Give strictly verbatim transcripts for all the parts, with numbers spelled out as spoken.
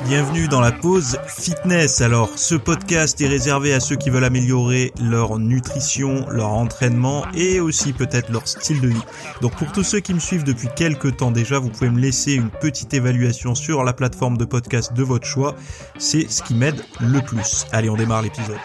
Bienvenue dans la pause fitness. Alors, ce podcast est réservé à ceux qui veulent améliorer leur nutrition, leur entraînement et aussi peut-être leur style de vie. Donc, pour tous ceux qui me suivent depuis quelques temps déjà, vous pouvez me laisser une petite évaluation sur la plateforme de podcast de votre choix. C'est ce qui m'aide le plus. Allez, on démarre l'épisode.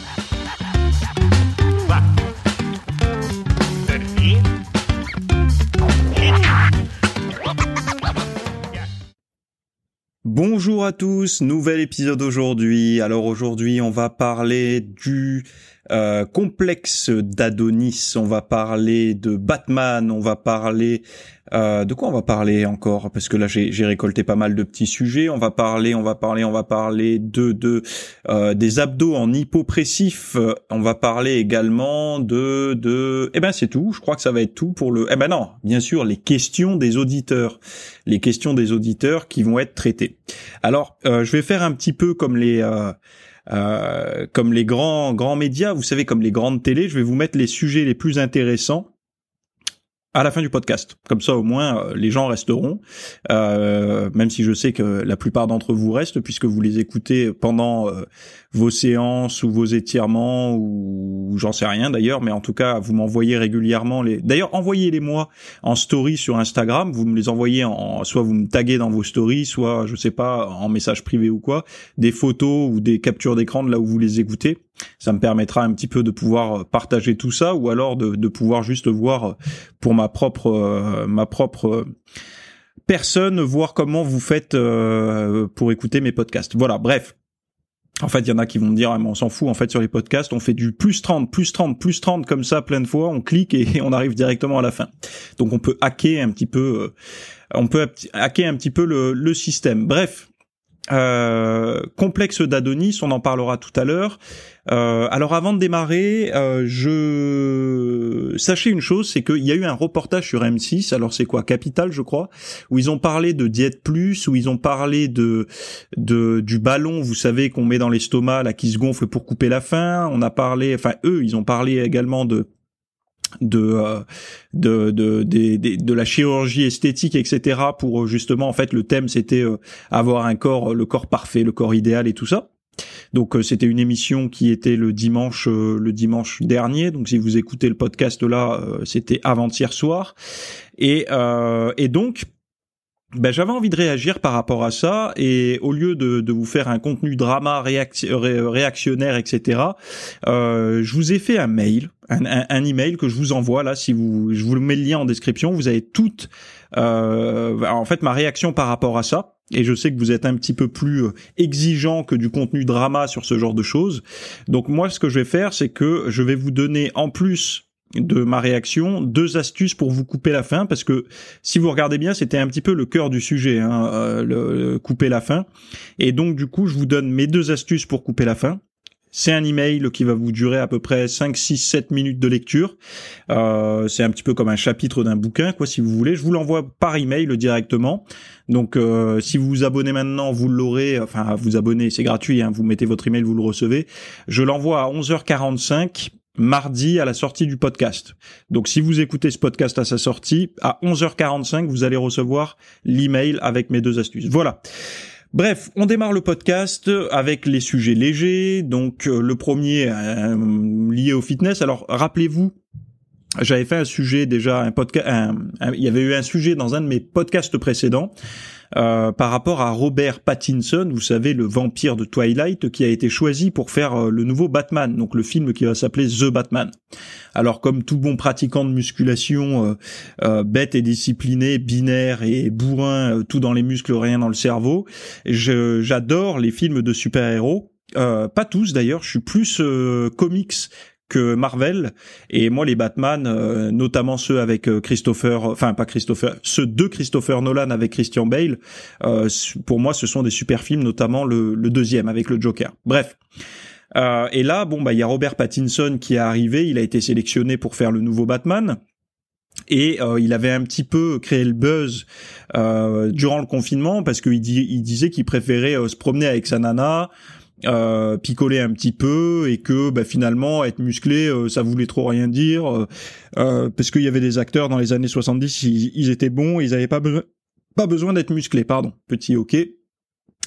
Bonjour à tous, nouvel épisode aujourd'hui. Alors aujourd'hui, on va parler du euh, complexe d'Adonis, on va parler de Batman, on va parler euh, de quoi on va parler encore, parce que là j'ai, j'ai récolté pas mal de petits sujets. On va parler, on va parler, on va parler de de euh, des abdos en hypopressif. On va parler également de de. Eh ben c'est tout. Je crois que ça va être tout pour le. Eh ben non, bien sûr les questions des auditeurs, les questions des auditeurs qui vont être traitées. Alors euh, je vais faire un petit peu comme les. Euh, Euh, comme les grands grands médias, vous savez, comme les grandes télés, je vais vous mettre les sujets les plus intéressants à la fin du podcast. Comme ça, au moins, euh, les gens resteront, euh, même si je sais que la plupart d'entre vous restent, puisque vous les écoutez pendant euh, vos séances ou vos étirements, ou, ou j'en sais rien d'ailleurs, mais en tout cas, vous m'envoyez régulièrement les... D'ailleurs, envoyez-les-moi en story sur Instagram, vous me les envoyez en... Soit vous me taguez dans vos stories, soit, je sais pas, en message privé ou quoi, des photos ou des captures d'écran de là où vous les écoutez. Ça me permettra un petit peu de pouvoir partager tout ça, ou alors de, de pouvoir juste voir pour ma propre euh, ma propre personne, voir comment vous faites euh, pour écouter mes podcasts. Voilà, bref. En fait, il y en a qui vont me dire, ah, mais on s'en fout, en fait, sur les podcasts, on fait du plus trente, plus trente, plus trente comme ça plein de fois, on clique et on arrive directement à la fin. Donc on peut hacker un petit peu, euh, on peut hacker un petit peu le, le système. Bref. Euh, complexe d'Adonis, on en parlera tout à l'heure. Euh, alors avant de démarrer, euh, je sachez une chose, c'est qu'il y a eu un reportage sur M six. Alors c'est quoi, Capital, je crois, où ils ont parlé de Diète Plus, où ils ont parlé de de du ballon, vous savez, qu'on met dans l'estomac là, qui se gonfle pour couper la faim. On a parlé, enfin eux, ils ont parlé également de de euh, de de de, de de la chirurgie esthétique, et cetera, pour justement, en fait, le thème c'était euh, avoir un corps, le corps parfait, le corps idéal et tout ça. Donc euh, c'était une émission qui était le dimanche euh, le dimanche dernier. Donc si vous écoutez le podcast là, euh, c'était avant-hier soir. Et euh, et donc ben j'avais envie de réagir par rapport à ça, et au lieu de, de vous faire un contenu drama réac- ré- réactionnaire, et cetera, euh, je vous ai fait un mail, un, un, un email que je vous envoie là. Si vous, je vous mets le lien en description. Vous avez toute, euh, en fait, ma réaction par rapport à ça. Et je sais que vous êtes un petit peu plus exigeant que du contenu drama sur ce genre de choses. Donc moi, ce que je vais faire, c'est que je vais vous donner, en plus de ma réaction, deux astuces pour vous couper la faim, parce que si vous regardez bien, c'était un petit peu le cœur du sujet, hein, euh, le, le couper la faim. Et donc du coup, je vous donne mes deux astuces pour couper la faim. C'est un email qui va vous durer à peu près cinq, six, sept minutes de lecture. Euh, c'est un petit peu comme un chapitre d'un bouquin, quoi, si vous voulez. Je vous l'envoie par email directement. Donc, euh, si vous vous abonnez maintenant, vous l'aurez. Enfin, vous abonnez, c'est gratuit, hein, vous mettez votre email, vous le recevez. Je l'envoie à onze heures quarante-cinq. Mardi, à la sortie du podcast. Donc si vous écoutez ce podcast à sa sortie, à onze heures quarante-cinq, vous allez recevoir l'email avec mes deux astuces. Voilà. Bref, on démarre le podcast avec les sujets légers. Donc euh, le premier euh, lié au fitness. Alors rappelez-vous, j'avais fait un sujet déjà, un podcast, un, un, il y avait eu un sujet dans un de mes podcasts précédents. Euh, par rapport à Robert Pattinson, vous savez, le vampire de Twilight, qui a été choisi pour faire euh, le nouveau Batman, donc le film qui va s'appeler The Batman. Alors, comme tout bon pratiquant de musculation, euh, euh, bête et discipliné, binaire et bourrin, euh, tout dans les muscles, rien dans le cerveau, je, j'adore les films de super-héros. Euh, pas tous d'ailleurs, je suis plus euh, comics que Marvel, et moi les Batman, euh, notamment ceux avec euh, Christopher, enfin pas Christopher, ceux de Christopher Nolan avec Christian Bale, euh, pour moi ce sont des super films, notamment le, le deuxième avec le Joker. Bref. Euh, et là, bon bah il y a Robert Pattinson qui est arrivé, il a été sélectionné pour faire le nouveau Batman. Et euh, il avait un petit peu créé le buzz euh, durant le confinement, parce qu'il dit, il disait qu'il préférait euh, se promener avec sa nana, Euh, picoler un petit peu, et que bah, finalement être musclé euh, ça voulait trop rien dire, euh, euh, parce qu'il y avait des acteurs dans les années soixante-dix, ils, ils étaient bons, ils avaient pas besoin pas besoin d'être musclés, pardon, petit ok.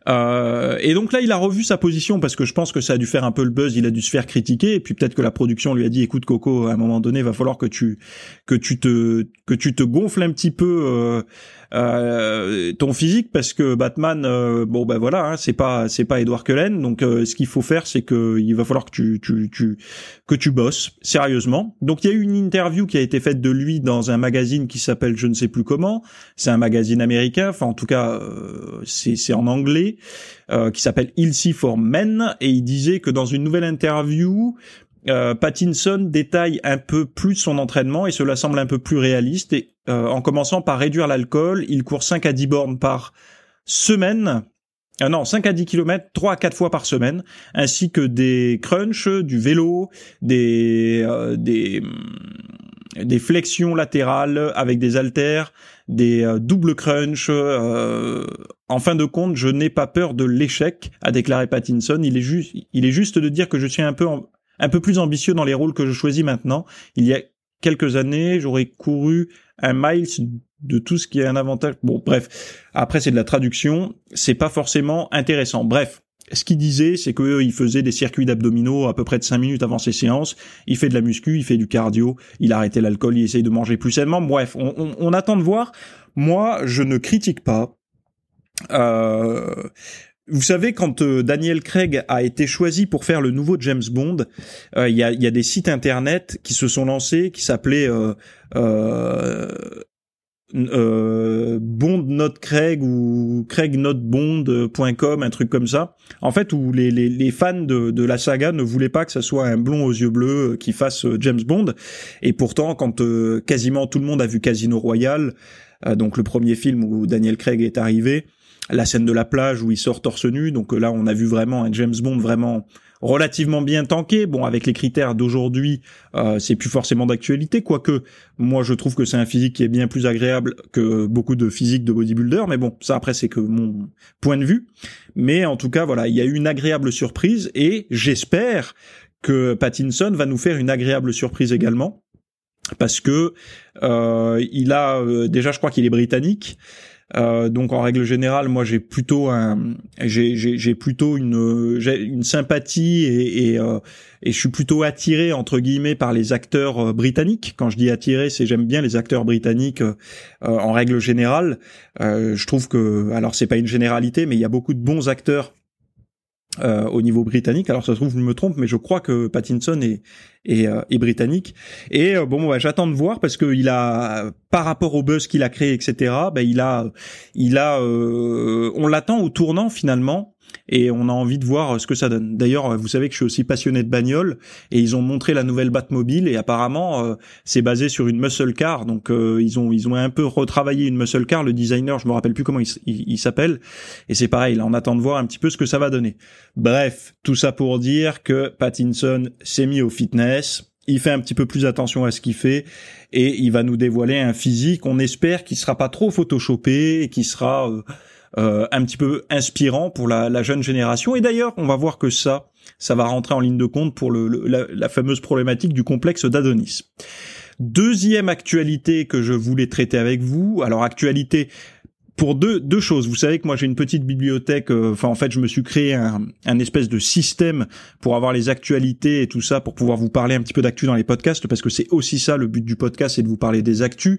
Euh, et donc là, il a revu sa position parce que je pense que ça a dû faire un peu le buzz, il a dû se faire critiquer, et puis peut-être que la production lui a dit, écoute Coco, à un moment donné, va falloir que tu que tu te que tu te gonfles un petit peu euh, euh, ton physique, parce que Batman, euh, bon ben voilà, hein, c'est pas c'est pas Edward Cullen, donc euh, ce qu'il faut faire, c'est que il va falloir que tu tu tu que tu bosses sérieusement. Donc il y a eu une interview qui a été faite de lui dans un magazine qui s'appelle je ne sais plus comment, c'est un magazine américain, enfin en tout cas euh, c'est c'est en anglais, euh, qui s'appelle Il C for Men, et il disait que dans une nouvelle interview, Euh, Pattinson détaille un peu plus son entraînement et cela semble un peu plus réaliste, et euh, en commençant par réduire l'alcool, il court cinq à dix bornes par semaine, ah non, cinq à dix kilomètres, trois à quatre fois par semaine, ainsi que des crunchs, du vélo, des euh, des des flexions latérales avec des haltères, des euh, doubles crunchs. Euh, en fin de compte, je n'ai pas peur de l'échec, a déclaré Pattinson. Il est juste, il est juste de dire que je suis un peu en, un peu plus ambitieux dans les rôles que je choisis maintenant. Il y a quelques années, j'aurais couru un miles de tout ce qui est un avantage. Bon, bref. Après, c'est de la traduction. C'est pas forcément intéressant. Bref. Ce qu'il disait, c'est qu'il faisait des circuits d'abdominaux à peu près de cinq minutes avant ses séances. Il fait de la muscu, il fait du cardio. Il a arrêté l'alcool, il essaye de manger plus sainement. Bref, on, on, on attend de voir. Moi, je ne critique pas. Euh... Vous savez, quand euh, Daniel Craig a été choisi pour faire le nouveau James Bond, il euh, y, a, y a des sites internet qui se sont lancés, qui s'appelaient euh, euh, euh, Bond Not Craig ou Craig Not Bond point com, un truc comme ça. En fait, où les, les, les fans de, de la saga ne voulaient pas que ça soit un blond aux yeux bleus qui fasse euh, James Bond. Et pourtant, quand euh, quasiment tout le monde a vu Casino Royale, euh, donc le premier film où Daniel Craig est arrivé, la scène de la plage où il sort torse nu, donc là on a vu vraiment un James Bond vraiment relativement bien tanké. Bon, avec les critères d'aujourd'hui, euh, c'est plus forcément d'actualité, quoique moi je trouve que c'est un physique qui est bien plus agréable que beaucoup de physiques de bodybuilder, mais bon, ça après c'est que mon point de vue. Mais en tout cas, voilà, il y a eu une agréable surprise, et j'espère que Pattinson va nous faire une agréable surprise également, parce que euh, il a euh, déjà, je crois qu'il est britannique. Euh, donc en règle générale, moi j'ai plutôt un, j'ai j'ai, j'ai plutôt une j'ai une sympathie et et, euh, et je suis plutôt attiré entre guillemets par les acteurs euh, britanniques. Quand je dis attiré, c'est j'aime bien les acteurs britanniques euh, en règle générale. Euh, je trouve que, alors c'est pas une généralité, mais il y a beaucoup de bons acteurs Euh, au niveau britannique. Alors ça se trouve je me trompe, mais je crois que Pattinson est est, euh, est britannique. Et euh, bon, bah, j'attends de voir, parce que il a, par rapport au buzz qu'il a créé, et cetera. Bah il a il a euh, on l'attend au tournant finalement. Et on a envie de voir ce que ça donne. D'ailleurs, vous savez que je suis aussi passionné de bagnole, et ils ont montré la nouvelle Batmobile, et apparemment euh, c'est basé sur une muscle car. Donc euh, ils ont ils ont un peu retravaillé une muscle car. Le designer, je me rappelle plus comment il, il, il s'appelle, et c'est pareil. Là, on attend de voir un petit peu ce que ça va donner. Bref, tout ça pour dire que Pattinson s'est mis au fitness. Il fait un petit peu plus attention à ce qu'il fait, et il va nous dévoiler un physique. On espère qu'il sera pas trop photoshopé, et qu'il sera euh, Euh, un petit peu inspirant pour la, la jeune génération. Et d'ailleurs, on va voir que ça, ça va rentrer en ligne de compte pour le, le, la, la fameuse problématique du complexe d'Adonis. Deuxième actualité que je voulais traiter avec vous. Alors, actualité pour deux deux choses. Vous savez que moi j'ai une petite bibliothèque, enfin euh, en fait je me suis créé un, un espèce de système pour avoir les actualités et tout ça, pour pouvoir vous parler un petit peu d'actu dans les podcasts, parce que c'est aussi ça le but du podcast, c'est de vous parler des actus.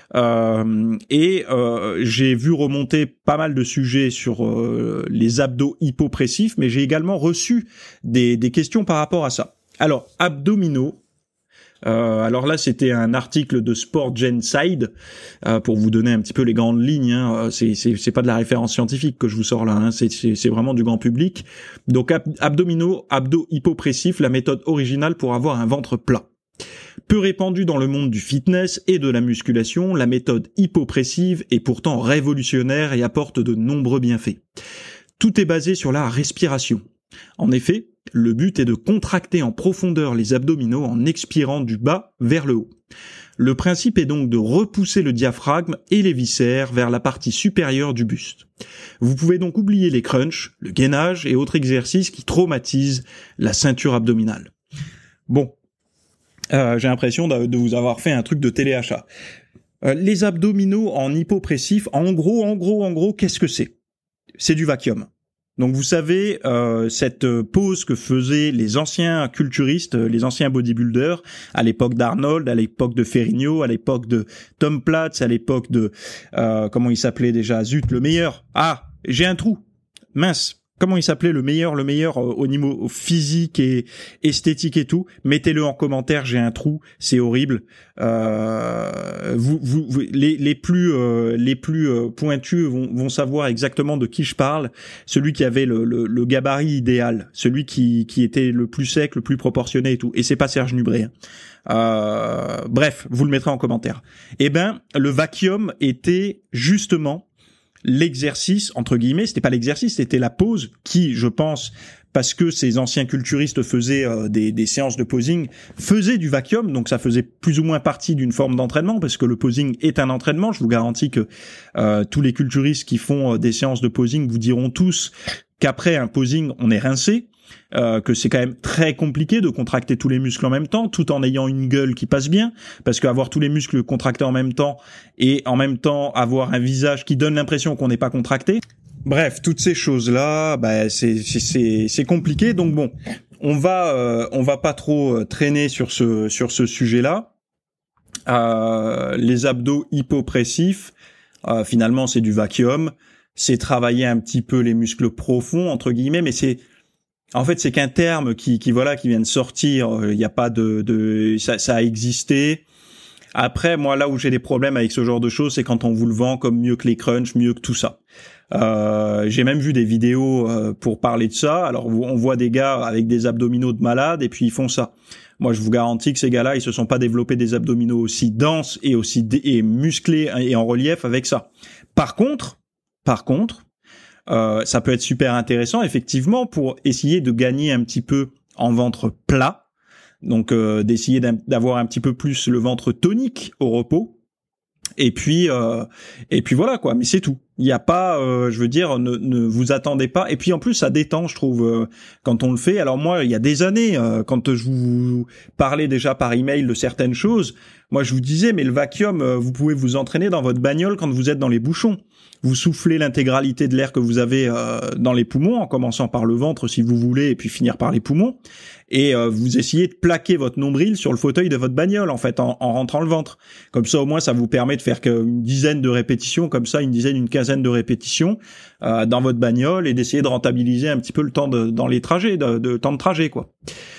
Euh, et euh, j'ai vu remonter pas mal de sujets sur euh, les abdos hypopressifs, mais j'ai également reçu des, des questions par rapport à ça. Alors, abdominaux. Euh, alors là, c'était un article de Sport Gen Side, euh, pour vous donner un petit peu les grandes lignes. Hein. C'est, c'est, c'est pas de la référence scientifique que je vous sors là. Hein. C'est, c'est, c'est vraiment du grand public. Donc ab- abdominaux, abdos hypopressifs, la méthode originale pour avoir un ventre plat. Peu répandue dans le monde du fitness et de la musculation, la méthode hypopressive est pourtant révolutionnaire et apporte de nombreux bienfaits. Tout est basé sur la respiration. En effet, le but est de contracter en profondeur les abdominaux en expirant du bas vers le haut. Le principe est donc de repousser le diaphragme et les viscères vers la partie supérieure du buste. Vous pouvez donc oublier les crunchs, le gainage et autres exercices qui traumatisent la ceinture abdominale. Bon, euh, j'ai l'impression de, de vous avoir fait un truc de téléachat. Euh, les abdominaux en hypopressif, en gros, en gros, en gros, qu'est-ce que c'est ? C'est du vacuum. Donc vous savez, euh, cette pose que faisaient les anciens culturistes, les anciens bodybuilders, à l'époque d'Arnold, à l'époque de Ferrigno, à l'époque de Tom Platz, à l'époque de... Euh, comment il s'appelait déjà? Zut, le meilleur. Ah, j'ai un trou. Mince. Comment il s'appelait le meilleur, le meilleur au niveau physique et esthétique et tout? Mettez-le en commentaire, j'ai un trou, c'est horrible. Euh, vous, vous, vous, les, les plus, euh, les plus euh, pointus vont, vont savoir exactement de qui je parle. Celui qui avait le, le, le gabarit idéal, celui qui, qui était le plus sec, le plus proportionné et tout. Et c'est pas Serge Nubret. Hein. Euh, bref, vous le mettrez en commentaire. Eh ben, le vacuum était justement l'exercice, entre guillemets, c'était pas l'exercice, c'était la pose qui, je pense, parce que ces anciens culturistes faisaient euh, des, des séances de posing, faisaient du vacuum, donc ça faisait plus ou moins partie d'une forme d'entraînement, parce que le posing est un entraînement. Je vous garantis que euh, tous les culturistes qui font euh, des séances de posing vous diront tous qu'après un posing, on est rincé. Euh, que c'est quand même très compliqué de contracter tous les muscles en même temps, tout en ayant une gueule qui passe bien, parce qu'avoir tous les muscles contractés en même temps et en même temps avoir un visage qui donne l'impression qu'on n'est pas contracté. Bref, toutes ces choses-là, bah, c'est c'est c'est compliqué. Donc bon, on va euh, on va pas trop traîner sur ce sur ce sujet-là. Euh, les abdos hypopressifs, euh, finalement, c'est du vacuum. C'est travailler un petit peu les muscles profonds entre guillemets, mais c'est en fait, c'est qu'un terme qui, qui voilà, qui vient de sortir. Il n'y a pas de, de, ça, ça a existé. Après, moi, là où j'ai des problèmes avec ce genre de choses, c'est quand on vous le vend comme mieux que les crunchs, mieux que tout ça. Euh, j'ai même vu des vidéos euh, pour parler de ça. Alors, on voit des gars avec des abdominaux de malades et puis ils font ça. Moi, je vous garantis que ces gars-là, ils se sont pas développés des abdominaux aussi denses et aussi dé- et musclés et en relief avec ça. Par contre, par contre. Euh, ça peut être super intéressant, effectivement, pour essayer de gagner un petit peu en ventre plat, donc euh, d'essayer d'avoir un petit peu plus le ventre tonique au repos, et puis euh, et puis voilà quoi. Mais c'est tout. Il n'y a pas, euh, je veux dire, ne, ne vous attendez pas. Et puis en plus, ça détend, je trouve, euh, quand on le fait. Alors moi, il y a des années, euh, quand je vous parlais déjà par email de certaines choses, moi je vous disais, mais le vacuum, euh, vous pouvez vous entraîner dans votre bagnole quand vous êtes dans les bouchons. Vous soufflez l'intégralité de l'air que vous avez euh, dans les poumons, en commençant par le ventre si vous voulez, et puis finir par les poumons. Et euh, vous essayez de plaquer votre nombril sur le fauteuil de votre bagnole, en fait, en, en rentrant le ventre. Comme ça, au moins, ça vous permet de faire qu'une dizaine de répétitions, comme ça, une dizaine, une quinzaine de répétitions euh, dans votre bagnole, et d'essayer de rentabiliser un petit peu le temps de, dans les trajets, de, de temps de trajet, quoi.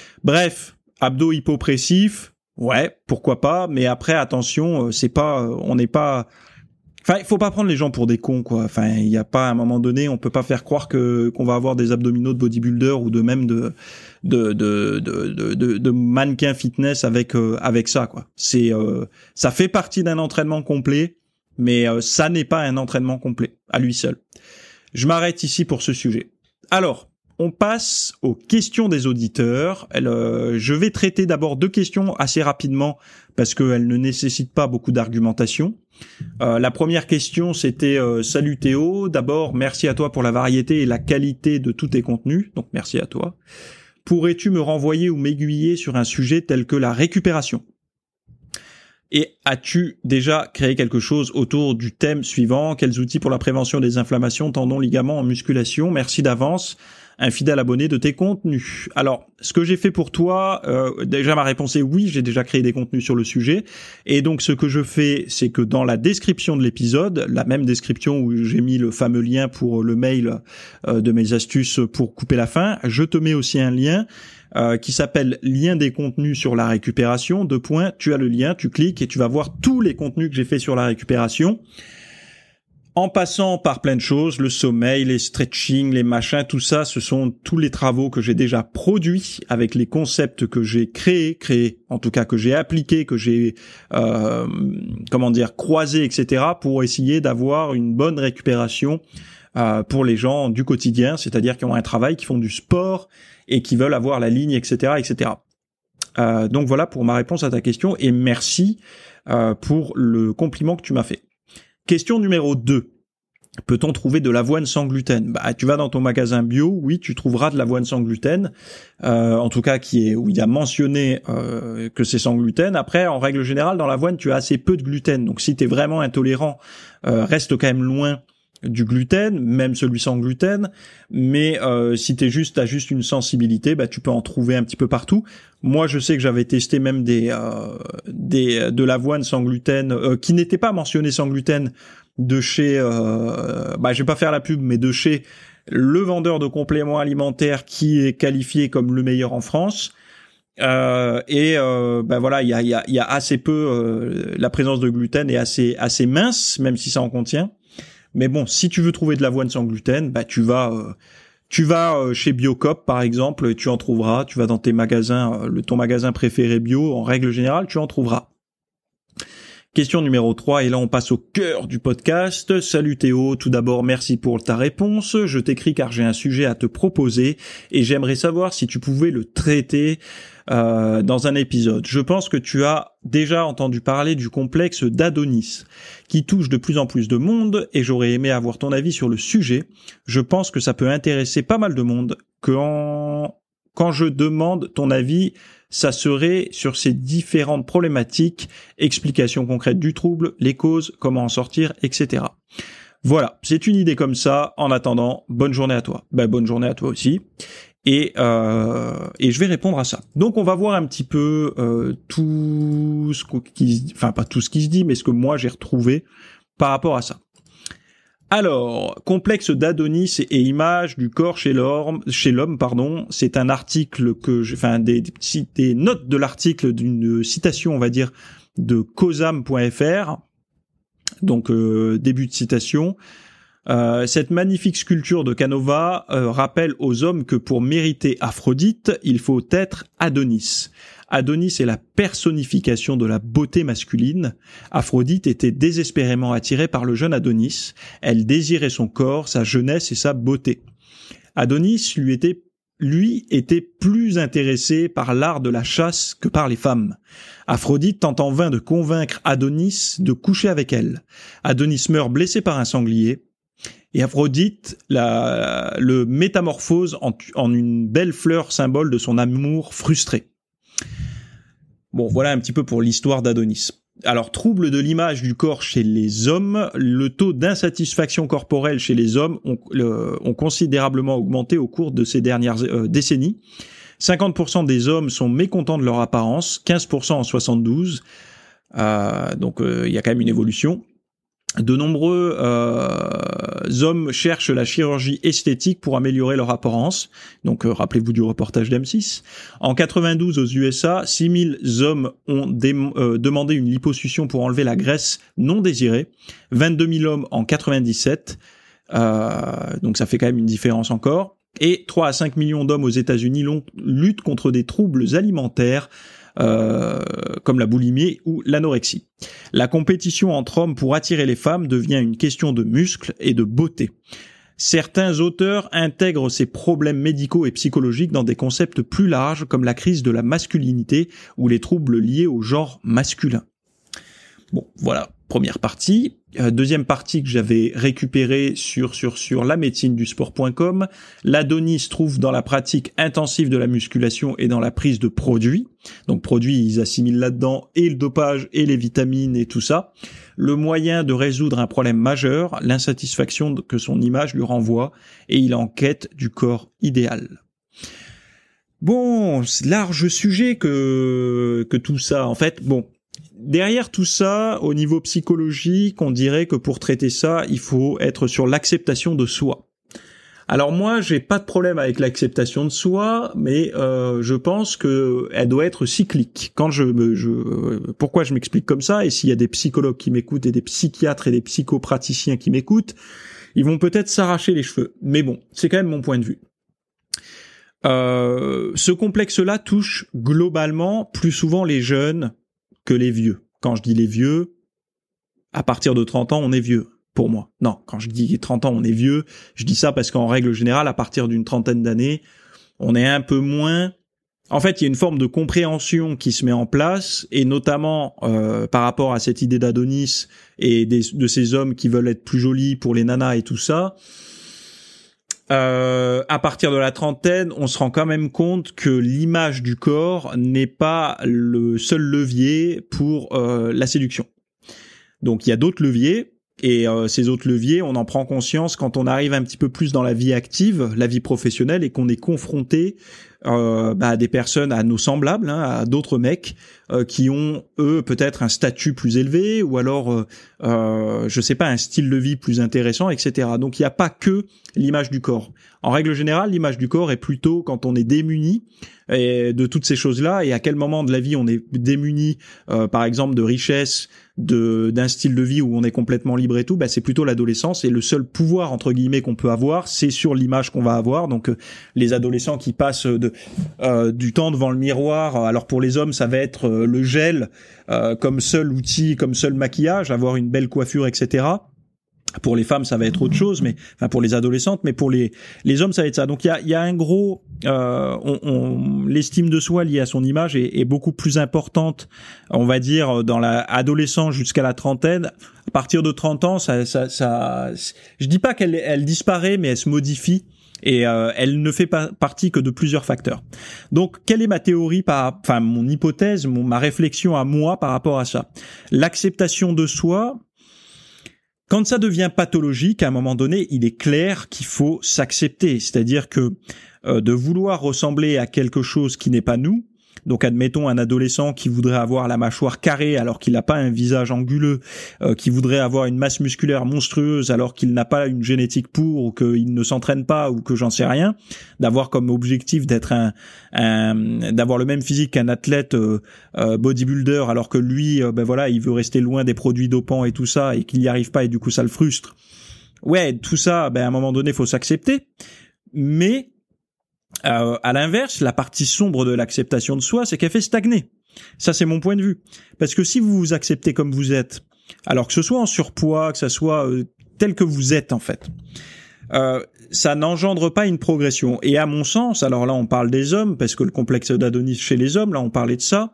Bref, abdos hypopressifs, ouais, pourquoi pas, mais après, attention, euh, c'est pas, euh, on n'est pas... Enfin, il faut pas prendre les gens pour des cons, quoi. Enfin, il y a pas, à un moment donné, on peut pas faire croire que qu'on va avoir des abdominaux de bodybuilder ou de même de de de de de, de, de mannequin fitness avec euh, avec ça, quoi. C'est euh, ça fait partie d'un entraînement complet, mais euh, ça n'est pas un entraînement complet à lui seul. Je m'arrête ici pour ce sujet. Alors, on passe aux questions des auditeurs. Elle, euh, je vais traiter d'abord deux questions assez rapidement parce qu'elles ne nécessitent pas beaucoup d'argumentation. Euh, la première question, c'était euh, « Salut Théo, d'abord, merci à toi pour la variété et la qualité de tous tes contenus. » Donc, merci à toi. « Pourrais-tu me renvoyer ou m'aiguiller sur un sujet tel que la récupération ? Et as-tu déjà créé quelque chose autour du thème suivant ? Quels outils pour la prévention des inflammations, tendons, ligaments en musculation ? Merci d'avance. Un fidèle abonné de tes contenus. » Alors, ce que j'ai fait pour toi, euh, déjà ma réponse est oui, j'ai déjà créé des contenus sur le sujet. Et donc, ce que je fais, c'est que dans la description de l'épisode, la même description où j'ai mis le fameux lien pour le mail euh, de mes astuces pour couper la faim, je te mets aussi un lien euh, qui s'appelle « Lien des contenus sur la récupération ». Deux points, tu as le lien, tu cliques et tu vas voir tous les contenus que j'ai fait sur la récupération. En passant par plein de choses, le sommeil, les stretching, les machins, tout ça, ce sont tous les travaux que j'ai déjà produits avec les concepts que j'ai créés, créés, en tout cas que j'ai appliqués, que j'ai, euh, comment dire, croisés, et cetera, pour essayer d'avoir une bonne récupération euh, pour les gens du quotidien, c'est-à-dire qui ont un travail, qui font du sport et qui veulent avoir la ligne, et cetera, et cetera. Euh, donc voilà pour ma réponse à ta question et merci euh, pour le compliment que tu m'as fait. Question numéro deux. Peut-on trouver de l'avoine sans gluten ? Bah, tu vas dans ton magasin bio, oui, tu trouveras de l'avoine sans gluten, euh, en tout cas qui est où il y a mentionné euh, que c'est sans gluten. Après, en règle générale, dans l'avoine, tu as assez peu de gluten, donc si tu es vraiment intolérant, euh, reste quand même loin du gluten, même celui sans gluten, mais euh, si t'es juste, t'as juste une sensibilité, bah tu peux en trouver un petit peu partout. Moi, je sais que j'avais testé même des euh, des de l'avoine sans gluten euh, qui n'était pas mentionné sans gluten de chez, euh, bah je vais pas faire la pub, mais de chez le vendeur de compléments alimentaires qui est qualifié comme le meilleur en France. Euh, et euh, ben voilà, il y a, y a, y a assez peu, euh, la présence de gluten est assez assez mince, même si ça en contient. Mais bon, si tu veux trouver de l'avoine sans gluten, bah tu vas euh, tu vas euh, chez Biocop par exemple, et tu en trouveras. Tu vas dans tes magasins, euh, le ton magasin préféré bio, en règle générale, tu en trouveras. Question numéro trois, et là on passe au cœur du podcast. Salut Théo, tout d'abord merci pour ta réponse. Je t'écris car j'ai un sujet à te proposer et j'aimerais savoir si tu pouvais le traiter euh, dans un épisode. Je pense que tu as déjà entendu parler du complexe d'Adonis, qui touche de plus en plus de monde et j'aurais aimé avoir ton avis sur le sujet. Je pense que ça peut intéresser pas mal de monde. Quand, quand je demande ton avis, ça serait sur ces différentes problématiques, explications concrètes du trouble, les causes, comment en sortir, et cetera. Voilà, c'est une idée comme ça. En attendant, bonne journée à toi. Ben, bonne journée à toi aussi. Et, euh, et je vais répondre à ça. Donc on va voir un petit peu euh, tout ce qui, enfin pas tout ce qui se dit, mais ce que moi j'ai retrouvé par rapport à ça. Alors, complexe d'Adonis et image du corps chez l'homme, chez l'homme, pardon. C'est un article que, je, enfin des, des, des notes de l'article d'une citation, on va dire, de causam point f r. Donc euh, début de citation. Euh, cette magnifique sculpture de Canova euh, rappelle aux hommes que pour mériter Aphrodite, il faut être Adonis. Adonis est la personnification de la beauté masculine. Aphrodite était désespérément attirée par le jeune Adonis. Elle désirait son corps, sa jeunesse et sa beauté. Adonis lui était, lui était plus intéressé par l'art de la chasse que par les femmes. Aphrodite tente en vain de convaincre Adonis de coucher avec elle. Adonis meurt blessé par un sanglier. Et Aphrodite la, le métamorphose en, en une belle fleur symbole de son amour frustré. Bon, voilà un petit peu pour l'histoire d'Adonis. Alors, trouble de l'image du corps chez les hommes, le taux d'insatisfaction corporelle chez les hommes ont, le, ont considérablement augmenté au cours de ces dernières euh, décennies. cinquante pour cent des hommes sont mécontents de leur apparence, quinze pour cent en soixante-douze. Euh, donc, il euh, y a quand même une évolution. De nombreux euh, hommes cherchent la chirurgie esthétique pour améliorer leur apparence. Donc, euh, rappelez-vous du reportage d'M six. En quatre-vingt-douze, aux U S A, six mille hommes ont dé- euh, demandé une liposuction pour enlever la graisse non désirée. vingt-deux mille hommes en quatre-vingt-dix-sept. Euh, donc, ça fait quand même une différence encore. Et trois à cinq millions d'hommes aux États-Unis luttent contre des troubles alimentaires, Euh, comme la boulimie ou l'anorexie. La compétition entre hommes pour attirer les femmes devient une question de muscles et de beauté. Certains auteurs intègrent ces problèmes médicaux et psychologiques dans des concepts plus larges comme la crise de la masculinité ou les troubles liés au genre masculin. Bon, voilà, première partie. Euh, deuxième partie que j'avais récupérée sur sur sur la médecine du sport point com. L'Adonis trouve dans la pratique intensive de la musculation et dans la prise de produits. Donc produits, ils assimilent là-dedans et le dopage et les vitamines et tout ça. Le moyen de résoudre un problème majeur, l'insatisfaction que son image lui renvoie, et il est en quête du corps idéal. Bon, c'est large sujet que que tout ça. En fait, bon. Derrière tout ça, au niveau psychologique, on dirait que pour traiter ça, il faut être sur l'acceptation de soi. Alors moi, j'ai pas de problème avec l'acceptation de soi, mais euh, je pense que elle doit être cyclique. Quand je, me, je pourquoi je m'explique comme ça, et s'il y a des psychologues qui m'écoutent et des psychiatres et des psychopraticiens qui m'écoutent, ils vont peut-être s'arracher les cheveux. Mais bon, c'est quand même mon point de vue. Euh, ce complexe-là touche globalement plus souvent les jeunes que les vieux. Quand je dis les vieux, à partir de trente ans, on est vieux, pour moi. Non, quand je dis trente ans, on est vieux, je dis ça parce qu'en règle générale, à partir d'une trentaine d'années, on est un peu moins... En fait, il y a une forme de compréhension qui se met en place, et notamment euh, par rapport à cette idée d'Adonis et des, de ces hommes qui veulent être plus jolis pour les nanas et tout ça. Euh, à partir de la trentaine, on se rend quand même compte que l'image du corps n'est pas le seul levier pour euh, la séduction. Donc il y a d'autres leviers, Et euh, ces autres leviers, on en prend conscience quand on arrive un petit peu plus dans la vie active, la vie professionnelle, et qu'on est confronté euh, bah, à des personnes, à nos semblables, hein, à d'autres mecs euh, qui ont, eux, peut-être un statut plus élevé, ou alors, euh, euh, je sais pas, un style de vie plus intéressant, et cetera. Donc, il n'y a pas que l'image du corps. En règle générale, l'image du corps est plutôt quand on est démuni et de toutes ces choses-là, et à quel moment de la vie on est démuni, euh, par exemple, de richesse, de d'un style de vie où on est complètement libre et tout, bah c'est plutôt l'adolescence, et le seul pouvoir entre guillemets qu'on peut avoir, c'est sur l'image qu'on va avoir. Donc euh, les adolescents qui passent de euh, du temps devant le miroir, alors pour les hommes ça va être euh, le gel euh, comme seul outil, comme seul maquillage, avoir une belle coiffure, et cetera. Pour les femmes, ça va être autre chose, mais enfin pour les adolescentes, mais pour les les hommes, ça va être ça. Donc il y a il y a un gros, euh, on, on l'estime de soi liée à son image est, est beaucoup plus importante, on va dire, dans la adolescence jusqu'à la trentaine. À partir de trente ans, ça ça ça, je dis pas qu'elle elle disparaît, mais elle se modifie. Et euh, elle ne fait pas partie que de plusieurs facteurs. Donc, quelle est ma théorie, par, enfin mon hypothèse, mon, ma réflexion à moi par rapport à ça? L'acceptation de soi. Quand ça devient pathologique, à un moment donné, il est clair qu'il faut s'accepter. C'est-à-dire que euh, de vouloir ressembler à quelque chose qui n'est pas nous, donc admettons un adolescent qui voudrait avoir la mâchoire carrée alors qu'il n'a pas un visage anguleux, euh, qui voudrait avoir une masse musculaire monstrueuse alors qu'il n'a pas une génétique pour, ou qu'il ne s'entraîne pas, ou que j'en sais rien, d'avoir comme objectif d'être un, un d'avoir le même physique qu'un athlète euh, euh, bodybuilder, alors que lui, euh, ben voilà, il veut rester loin des produits dopants et tout ça, et qu'il n'y arrive pas, et du coup ça le frustre. Ouais, tout ça, ben à un moment donné, faut s'accepter, mais Euh, à l'inverse, la partie sombre de l'acceptation de soi, c'est qu'elle fait stagner. Ça, c'est mon point de vue. Parce que si vous vous acceptez comme vous êtes, alors que ce soit en surpoids, que ce soit euh, tel que vous êtes en fait, euh, ça n'engendre pas une progression. Et à mon sens, alors là on parle des hommes, parce que le complexe d'Adonis chez les hommes, là on parlait de ça,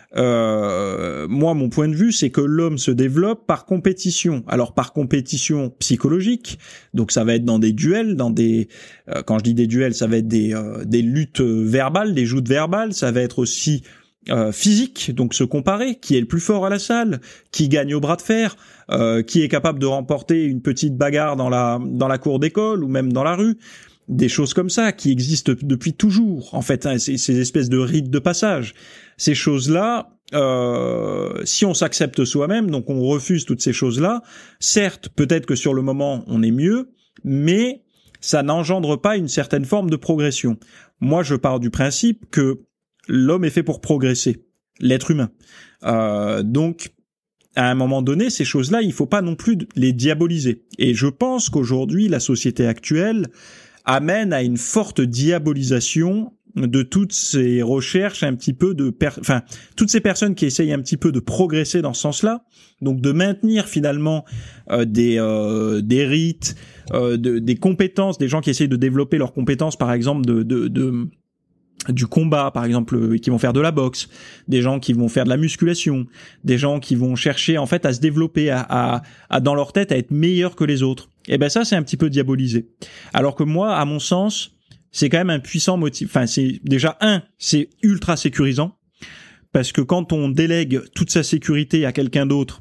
Euh, moi, mon point de vue, c'est que l'homme se développe par compétition. Alors, par compétition psychologique, donc ça va être dans des duels, dans des, euh, quand je dis des duels, ça va être des euh, des luttes verbales, des joutes verbales. Ça va être aussi euh, physique, donc se comparer, qui est le plus fort à la salle, qui gagne au bras de fer, euh, qui est capable de remporter une petite bagarre dans la dans la cour d'école ou même dans la rue. Des choses comme ça qui existent depuis toujours, en fait, hein, ces, ces espèces de rites de passage. Ces choses-là, euh, si on s'accepte soi-même, donc on refuse toutes ces choses-là, certes, peut-être que sur le moment, on est mieux, mais ça n'engendre pas une certaine forme de progression. Moi, je pars du principe que l'homme est fait pour progresser, l'être humain. Euh, donc, à un moment donné, ces choses-là, il faut pas non plus les diaboliser. Et je pense qu'aujourd'hui, la société actuelle amène à une forte diabolisation de toutes ces recherches un petit peu de per... enfin toutes ces personnes qui essayent un petit peu de progresser dans ce sens-là, donc de maintenir finalement euh, des euh, des rites, euh, de, des compétences, des gens qui essayent de développer leurs compétences, par exemple de de, de du combat, par exemple, qui vont faire de la boxe, des gens qui vont faire de la musculation, des gens qui vont chercher en fait à se développer, à, à, à dans leur tête à être meilleurs que les autres. Et ben ça, c'est un petit peu diabolisé. Alors que moi, à mon sens, c'est quand même un puissant motif. Enfin, c'est déjà un, c'est ultra sécurisant, parce que quand on délègue toute sa sécurité à quelqu'un d'autre,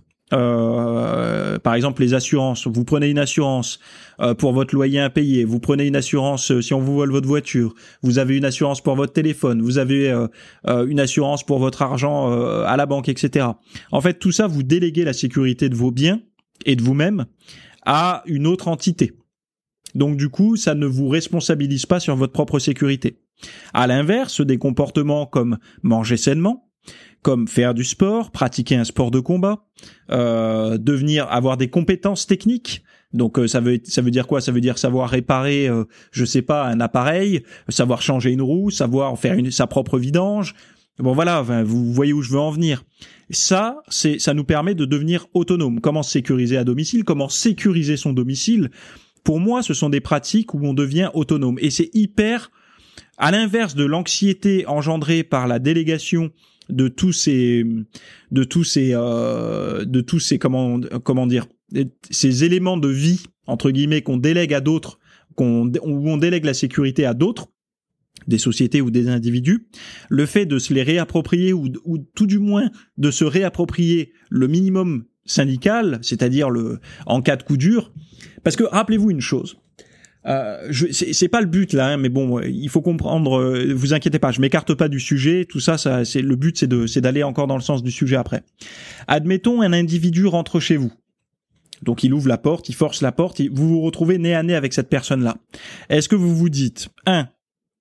Euh, par exemple les assurances, vous prenez une assurance euh, pour votre loyer impayé, vous prenez une assurance euh, si on vous vole votre voiture, vous avez une assurance pour votre téléphone, vous avez euh, euh, une assurance pour votre argent euh, à la banque, et cetera. En fait, tout ça, vous déléguez la sécurité de vos biens et de vous-même à une autre entité. Donc du coup, ça ne vous responsabilise pas sur votre propre sécurité. À l'inverse, des comportements comme manger sainement, comme faire du sport, pratiquer un sport de combat, euh, devenir avoir des compétences techniques. Donc euh, ça veut ça veut dire quoi? Ça veut dire savoir réparer, euh, je sais pas, un appareil, savoir changer une roue, savoir faire une, sa propre vidange. Bon voilà, enfin, vous voyez où je veux en venir. Ça, c'est ça nous permet de devenir autonome. Comment se sécuriser à domicile? Comment sécuriser son domicile? Pour moi, ce sont des pratiques où on devient autonome, et c'est hyper, à l'inverse de l'anxiété engendrée par la délégation de tous ces de tous ces euh, de tous ces comment comment dire ces éléments de vie entre guillemets qu'on délègue à d'autres, qu'on où on délègue la sécurité à d'autres, des sociétés ou des individus. Le fait de se les réapproprier, ou ou tout du moins de se réapproprier le minimum syndicale, c'est-à-dire le en cas de coup dur. Parce que rappelez-vous une chose. Euh, je, c'est, c'est pas le but là, hein, mais bon, il faut comprendre. Euh, vous inquiétez pas, je m'écarte pas du sujet. Tout ça, ça, c'est le but, c'est de, c'est d'aller encore dans le sens du sujet après. Admettons, un individu rentre chez vous. Donc il ouvre la porte, il force la porte, et vous vous retrouvez nez à nez avec cette personne-là. Est-ce que vous vous dites, un,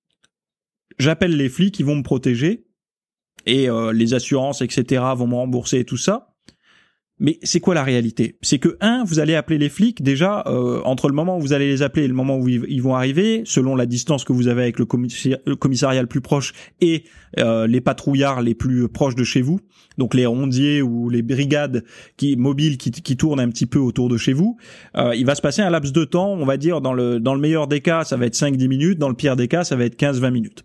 j'appelle les flics, ils vont me protéger et euh, les assurances, et cetera, vont me rembourser et tout ça. Mais c'est quoi la réalité ? C'est que, un, vous allez appeler les flics, déjà, euh, entre le moment où vous allez les appeler et le moment où ils vont arriver, selon la distance que vous avez avec le, commissaire, le commissariat le plus proche et euh, les patrouillards les plus proches de chez vous, donc les rondiers ou les brigades qui mobiles qui, qui tournent un petit peu autour de chez vous, euh, il va se passer un laps de temps, on va dire, dans le, dans le meilleur des cas, ça va être cinq dix minutes, dans le pire des cas, ça va être quinze vingt minutes.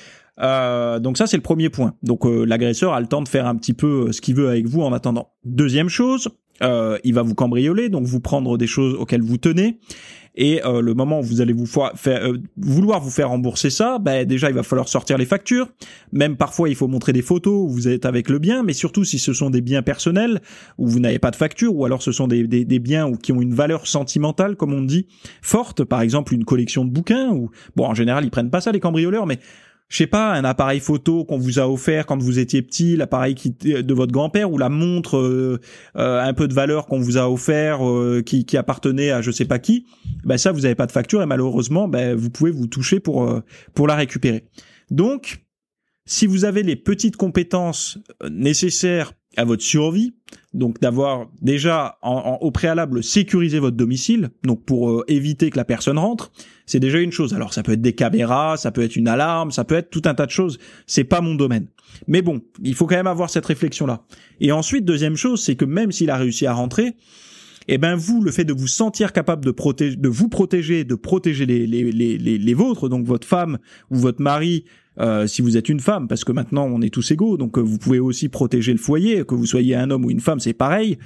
Euh, donc ça c'est le premier point. Donc euh, l'agresseur a le temps de faire un petit peu ce qu'il veut avec vous en attendant. Deuxième chose, euh, il va vous cambrioler, donc vous prendre des choses auxquelles vous tenez. Et euh, le moment où vous allez vous faire, euh, vouloir vous faire rembourser ça, ben déjà il va falloir sortir les factures. Même parfois il faut montrer des photos où vous êtes avec le bien, mais surtout si ce sont des biens personnels où vous n'avez pas de facture, ou alors ce sont des, des, des biens qui ont une valeur sentimentale, comme on dit, forte. Par exemple une collection de bouquins. Ou bon, en général ils prennent pas ça les cambrioleurs, mais je sais pas, un appareil photo qu'on vous a offert quand vous étiez petit, l'appareil qui, de votre grand-père, ou la montre euh, euh, un peu de valeur qu'on vous a offert, euh, qui, qui appartenait à je sais pas qui, ben ça vous avez pas de facture et malheureusement ben vous pouvez vous toucher pour euh, pour la récupérer. Donc si vous avez les petites compétences nécessaires à votre survie, donc d'avoir déjà en, en, au préalable sécurisé votre domicile, donc pour euh, éviter que la personne rentre, c'est déjà une chose. Alors ça peut être des caméras, ça peut être une alarme, ça peut être tout un tas de choses. C'est pas mon domaine. Mais bon, il faut quand même avoir cette réflexion-là. Et ensuite, deuxième chose, c'est que même s'il a réussi à rentrer, eh ben vous, le fait de vous sentir capable de protéger, de vous protéger, de protéger les les les les, les vôtres, donc votre femme ou votre mari. Euh, si vous êtes une femme, parce que maintenant on est tous égaux, donc euh, vous pouvez aussi protéger le foyer, que vous soyez un homme ou une femme, c'est pareil,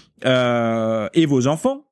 euh, et vos enfants,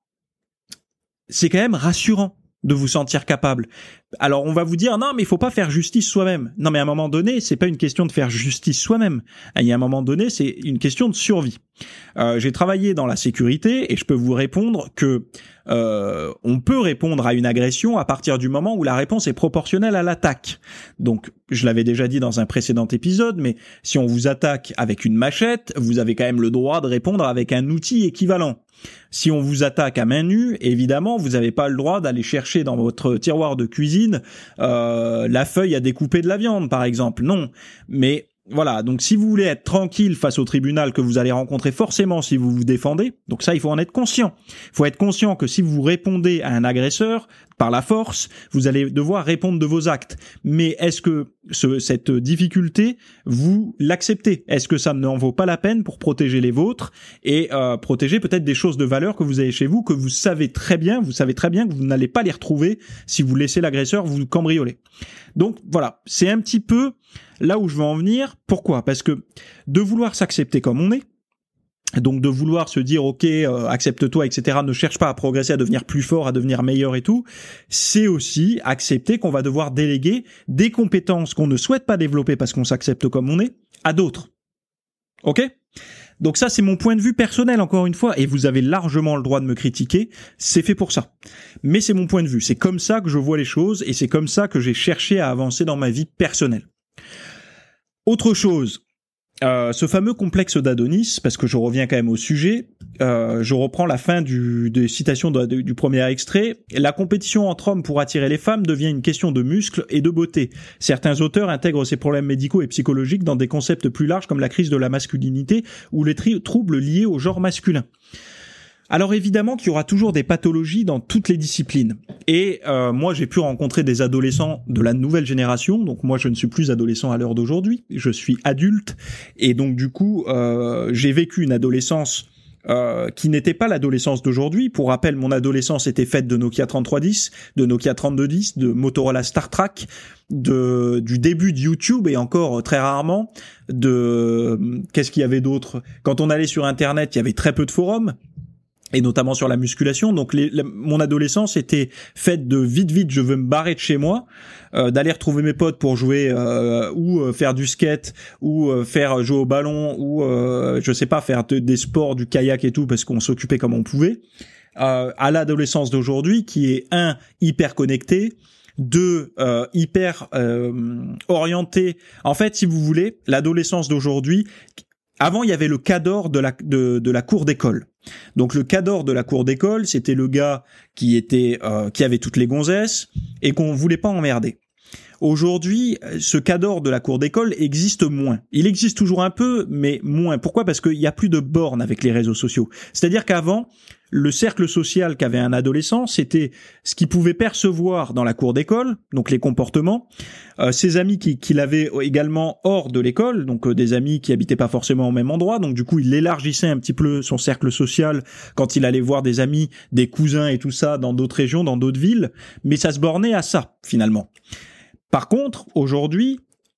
c'est quand même rassurant de vous sentir capable. Alors on va vous dire non mais il faut pas faire justice soi-même. Non mais à un moment donné, c'est pas une question de faire justice soi-même. Il y a un moment donné, c'est une question de survie. Euh, j'ai travaillé dans la sécurité et je peux vous répondre que euh, on peut répondre à une agression à partir du moment où la réponse est proportionnelle à l'attaque. Donc je l'avais déjà dit dans un précédent épisode, mais si on vous attaque avec une machette, vous avez quand même le droit de répondre avec un outil équivalent. Si on vous attaque à main nue, évidemment, vous n'avez pas le droit d'aller chercher dans votre tiroir de cuisine euh, la feuille à découper de la viande, par exemple. Non, mais voilà, donc si vous voulez être tranquille face au tribunal que vous allez rencontrer forcément si vous vous défendez, donc ça il faut en être conscient. Il faut être conscient que si vous répondez à un agresseur par la force, vous allez devoir répondre de vos actes. Mais est-ce que ce, cette difficulté, vous l'acceptez ? Est-ce que ça n'en vaut pas la peine pour protéger les vôtres et euh, protéger peut-être des choses de valeur que vous avez chez vous, que vous savez très bien, vous savez très bien que vous n'allez pas les retrouver si vous laissez l'agresseur vous cambrioler. Donc voilà, c'est un petit peu là où je veux en venir. Pourquoi ? Parce que de vouloir s'accepter comme on est, donc de vouloir se dire ok, euh, accepte-toi, et cetera, ne cherche pas à progresser, à devenir plus fort, à devenir meilleur et tout, c'est aussi accepter qu'on va devoir déléguer des compétences qu'on ne souhaite pas développer parce qu'on s'accepte comme on est, à d'autres. Ok ? Donc ça, c'est mon point de vue personnel, encore une fois, et vous avez largement le droit de me critiquer, c'est fait pour ça. Mais c'est mon point de vue, c'est comme ça que je vois les choses, et c'est comme ça que j'ai cherché à avancer dans ma vie personnelle. Autre chose, euh, ce fameux complexe d'Adonis, parce que je reviens quand même au sujet, euh, je reprends la fin du, des citations de, de, du premier extrait. La compétition entre hommes pour attirer les femmes devient une question de muscles et de beauté. Certains auteurs intègrent ces problèmes médicaux et psychologiques dans des concepts plus larges comme la crise de la masculinité ou les tri- troubles liés au genre masculin. Alors évidemment qu'il y aura toujours des pathologies dans toutes les disciplines. Et euh, moi, j'ai pu rencontrer des adolescents de la nouvelle génération. Donc moi, je ne suis plus adolescent à l'heure d'aujourd'hui. Je suis adulte. Et donc du coup, euh, j'ai vécu une adolescence euh, qui n'était pas l'adolescence d'aujourd'hui. Pour rappel, mon adolescence était faite de Nokia trente-trois dix, de Nokia trente-deux dix, de Motorola StarTrack, de du début de YouTube et encore très rarement de... Qu'est-ce qu'il y avait d'autre ? Quand on allait sur Internet, il y avait très peu de forums. et notamment sur la musculation. Donc les, la, mon adolescence était faite de vite vite je veux me barrer de chez moi, euh, d'aller retrouver mes potes pour jouer euh, ou euh, faire du skate ou euh, faire jouer au ballon ou euh, je sais pas faire de, des sports, du kayak et tout parce qu'on s'occupait comme on pouvait. Euh, à l'adolescence d'aujourd'hui qui est un hyper connecté, deux euh, hyper euh, orienté. En fait, si vous voulez, l'adolescence d'aujourd'hui. Avant, il y avait le cador de la de, de la cour d'école. Donc le cador de la cour d'école, c'était le gars qui était euh, qui avait toutes les gonzesses et qu'on voulait pas emmerder. Aujourd'hui, ce cador de la cour d'école existe moins. Il existe toujours un peu, mais moins. Pourquoi ? Parce qu'il y a plus de bornes avec les réseaux sociaux. C'est-à-dire qu'avant, le cercle social qu'avait un adolescent, c'était ce qu'il pouvait percevoir dans la cour d'école, donc les comportements, euh, ses amis qui, qu'il avait également hors de l'école, donc euh, des amis qui habitaient pas forcément au même endroit, donc du coup il élargissait un petit peu son cercle social quand il allait voir des amis, des cousins et tout ça dans d'autres régions, dans d'autres villes, mais ça se bornait à ça finalement. Par contre, aujourd'hui,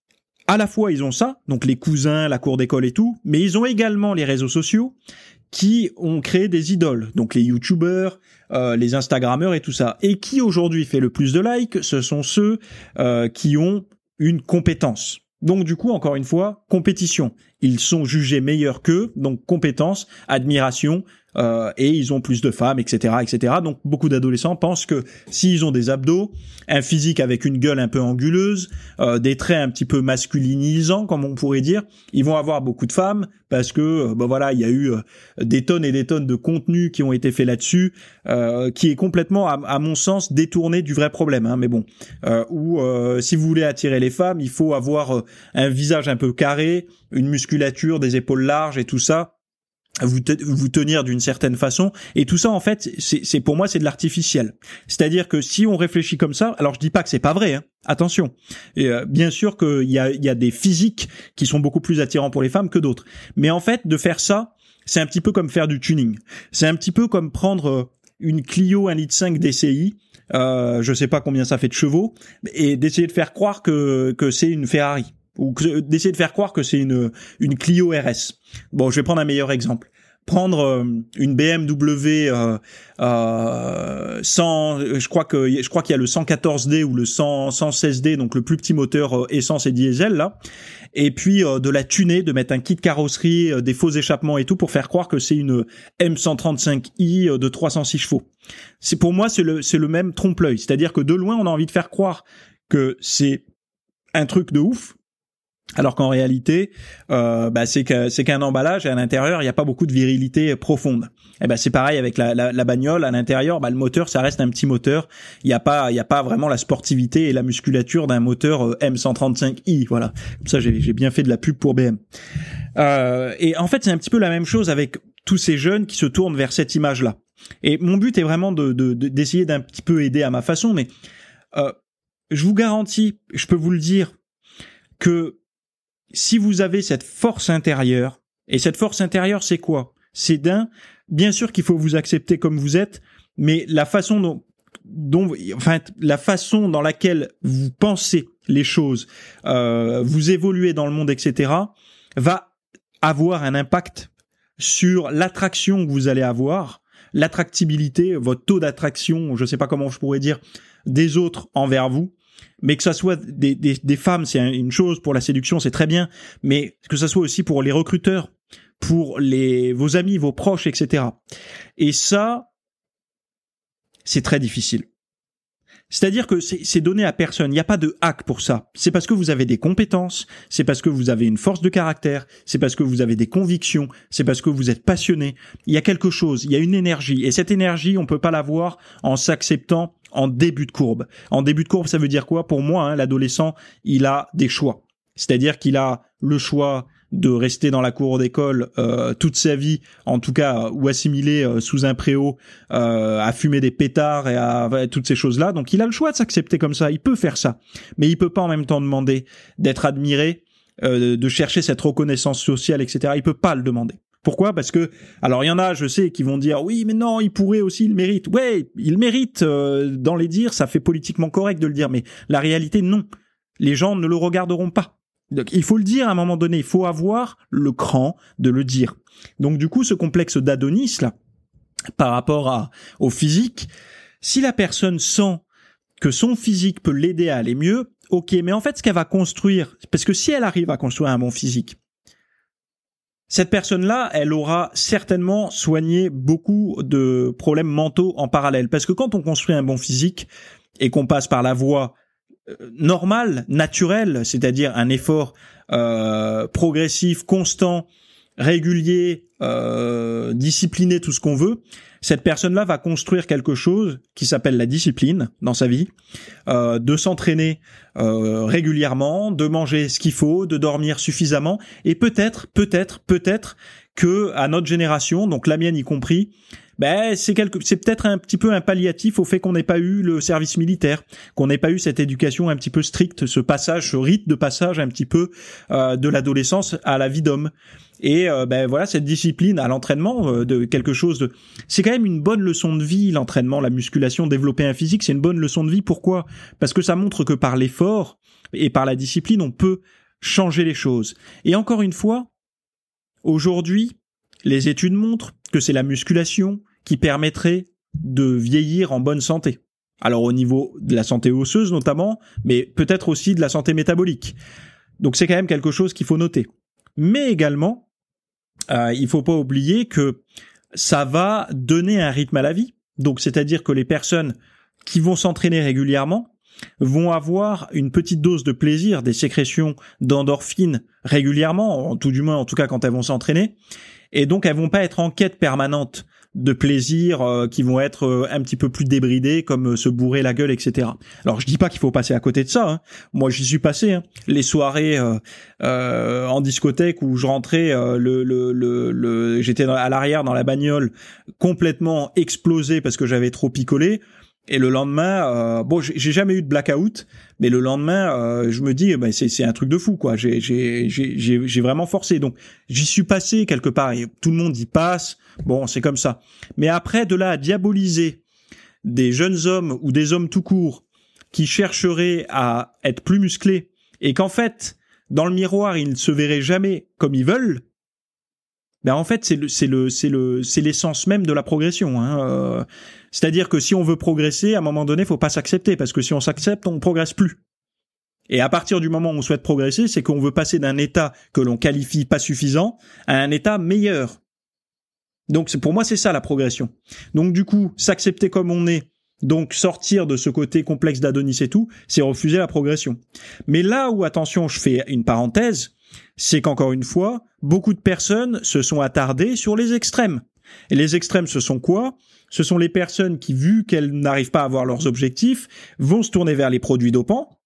à la fois ils ont ça, donc les cousins, la cour d'école et tout, mais ils ont également les réseaux sociaux qui ont créé des idoles, donc les youtubeurs, euh, les instagrammeurs et tout ça. Et qui aujourd'hui fait le plus de likes, ce sont ceux euh, qui ont une compétence. Donc du coup, encore une fois, compétition. Ils sont jugés meilleurs qu'eux, donc compétence, admiration, euh, et ils ont plus de femmes, et cetera, et cetera. Donc beaucoup d'adolescents pensent que s'ils ont des abdos, un physique avec une gueule un peu anguleuse, euh, des traits un petit peu masculinisants, comme on pourrait dire, ils vont avoir beaucoup de femmes parce que, euh, ben voilà, il y a eu euh, des tonnes et des tonnes de contenus qui ont été faits là-dessus, euh, qui est complètement, à, à mon sens, détourné du vrai problème. Hein, mais bon, euh, où euh, si vous voulez attirer les femmes, il faut avoir euh, un visage un peu carré, une musculature, des épaules larges et tout ça. Vous, te, vous tenir d'une certaine façon, et tout ça en fait c'est, c'est pour moi c'est de l'artificiel. C'est-à-dire que si on réfléchit comme ça, alors je dis pas que c'est pas vrai, hein, attention. Et euh, bien sûr qu'il y a il y a des physiques qui sont beaucoup plus attirants pour les femmes que d'autres, mais en fait de faire ça, c'est un petit peu comme faire du tuning. C'est un petit peu comme prendre une Clio un litre cinq D C I, euh, je sais pas combien ça fait de chevaux, et d'essayer de faire croire que que c'est une Ferrari. Ou d'essayer de faire croire que c'est une une Clio R S. Bon, je vais prendre un meilleur exemple. Prendre euh, une B M W euh, euh, cent, je crois que je crois qu'il y a le cent quatorze D ou le cent, cent seize D, donc le plus petit moteur euh, essence et diesel là, et puis euh, de la tuner, de mettre un kit carrosserie, euh, des faux échappements et tout pour faire croire que c'est une M cent trente-cinq i euh, de trois cent six chevaux. C'est pour moi c'est le c'est le même trompe-l'œil, c'est-à-dire que de loin on a envie de faire croire que c'est un truc de ouf. Alors qu'en réalité, euh, bah c'est que c'est qu'un emballage et à l'intérieur il y a pas beaucoup de virilité profonde. Et ben c'est pareil avec la, la, la bagnole à l'intérieur, bah le moteur ça reste un petit moteur. Il y a pas il y a pas vraiment la sportivité et la musculature d'un moteur M cent trente-cinq i. Voilà. Comme ça j'ai j'ai bien fait de la pub pour B M. Euh, et en fait c'est un petit peu la même chose avec tous ces jeunes qui se tournent vers cette image-là. Et mon but est vraiment de, de, de d'essayer d'un petit peu aider à ma façon, mais euh, je vous garantis, je peux vous le dire que si vous avez cette force intérieure, et cette force intérieure, c'est quoi ? C'est d'un, bien sûr qu'il faut vous accepter comme vous êtes, mais la façon dont, dont enfin, la façon dans laquelle vous pensez les choses, euh, vous évoluez dans le monde, et cetera, va avoir un impact sur l'attraction que vous allez avoir, l'attractibilité, votre taux d'attraction, je ne sais pas comment je pourrais dire, des autres envers vous. Mais que ça soit des, des, des femmes, c'est une chose, pour la séduction, c'est très bien, mais que ça soit aussi pour les recruteurs, pour les vos amis, vos proches, et cetera. Et ça, c'est très difficile. C'est-à-dire que c'est, c'est donné à personne, il n'y a pas de hack pour ça. C'est parce que vous avez des compétences, c'est parce que vous avez une force de caractère, c'est parce que vous avez des convictions, c'est parce que vous êtes passionné. Il y a quelque chose, il y a une énergie, et cette énergie, on peut pas l'avoir en s'acceptant en début de courbe. En début de courbe, ça veut dire quoi ? Pour moi, hein, l'adolescent, il a des choix. C'est-à-dire qu'il a le choix de rester dans la cour d'école euh, toute sa vie, en tout cas, ou assimilé euh, sous un préau, euh, à fumer des pétards et à, à toutes ces choses-là. Donc, il a le choix de s'accepter comme ça. Il peut faire ça, mais il peut pas en même temps demander d'être admiré, euh, de chercher cette reconnaissance sociale, et cetera. Il peut pas le demander. Pourquoi ? Parce que, alors il y en a, je sais, qui vont dire oui, mais non, il pourrait aussi, il mérite. Ouais, il mérite. Euh, dans les dires, ça fait politiquement correct de le dire, mais la réalité, non. Les gens ne le regarderont pas. Donc, il faut le dire à un moment donné. Il faut avoir le cran de le dire. Donc, du coup, ce complexe d'Adonis là, par rapport à au physique. Si la personne sent que son physique peut l'aider à aller mieux, ok, mais en fait, ce qu'elle va construire, parce que si elle arrive à construire un bon physique, cette personne-là, elle aura certainement soigné beaucoup de problèmes mentaux en parallèle. Parce que quand on construit un bon physique et qu'on passe par la voie normale, naturelle, c'est-à-dire un effort euh, progressif, constant, régulier, euh, discipliné, tout ce qu'on veut, cette personne-là va construire quelque chose qui s'appelle la discipline dans sa vie, euh, de s'entraîner euh, régulièrement, de manger ce qu'il faut, de dormir suffisamment, et peut-être, peut-être, peut-être que à notre génération, donc la mienne y compris, ben c'est quelque, c'est peut-être un petit peu un palliatif au fait qu'on n'ait pas eu le service militaire, qu'on n'ait pas eu cette éducation un petit peu stricte, ce passage, ce rite de passage un petit peu euh, de l'adolescence à la vie d'homme. Et euh, ben voilà, cette discipline à l'entraînement euh, de quelque chose de, c'est quand même une bonne leçon de vie, l'entraînement, la musculation, développer un physique, c'est une bonne leçon de vie. Pourquoi ? Parce que ça montre que par l'effort et par la discipline, on peut changer les choses. Et encore une fois, aujourd'hui, les études montrent que c'est la musculation qui permettrait de vieillir en bonne santé. Alors au niveau de la santé osseuse notamment, mais peut-être aussi de la santé métabolique. Donc c'est quand même quelque chose qu'il faut noter. Mais également, euh, il faut pas oublier que ça va donner un rythme à la vie. Donc c'est-à-dire que les personnes qui vont s'entraîner régulièrement vont avoir une petite dose de plaisir, des sécrétions d'endorphines régulièrement, tout du moins en tout cas quand elles vont s'entraîner. Et donc elles vont pas être en quête permanente de plaisir euh, qui vont être euh, un petit peu plus débridés, comme euh, se bourrer la gueule, et cetera. Alors je dis pas qu'il faut passer à côté de ça. Hein. Moi j'y suis passé. Hein. Les soirées euh, euh, en discothèque où je rentrais, euh, le, le, le, le, j'étais à l'arrière dans la bagnole, complètement explosé parce que j'avais trop picolé. Et le lendemain, euh, bon, j'ai, j'ai jamais eu de blackout, mais le lendemain, euh, je me dis, ben c'est c'est un truc de fou, quoi. J'ai j'ai j'ai j'ai, j'ai vraiment forcé, donc j'y suis passé quelque part. Et tout le monde y passe. Bon, c'est comme ça. Mais après, de là à diaboliser des jeunes hommes ou des hommes tout court qui chercheraient à être plus musclés et qu'en fait, dans le miroir, ils ne se verraient jamais comme ils veulent. Ben en fait c'est le c'est le c'est le c'est l'essence même de la progression. Hein. Euh, c'est-à-dire que si on veut progresser, à un moment donné, faut pas s'accepter parce que si on s'accepte, on progresse plus. Et à partir du moment où on souhaite progresser, c'est qu'on veut passer d'un état que l'on qualifie pas suffisant à un état meilleur. Donc c'est pour moi c'est ça la progression. Donc du coup s'accepter comme on est, donc sortir de ce côté complexe d'Adonis et tout, c'est refuser la progression. Mais là où attention, je fais une parenthèse. C'est qu'encore une fois, beaucoup de personnes se sont attardées sur les extrêmes. Et les extrêmes, ce sont quoi ? Ce sont les personnes qui, vu qu'elles n'arrivent pas à avoir leurs objectifs, vont se tourner vers les produits dopants,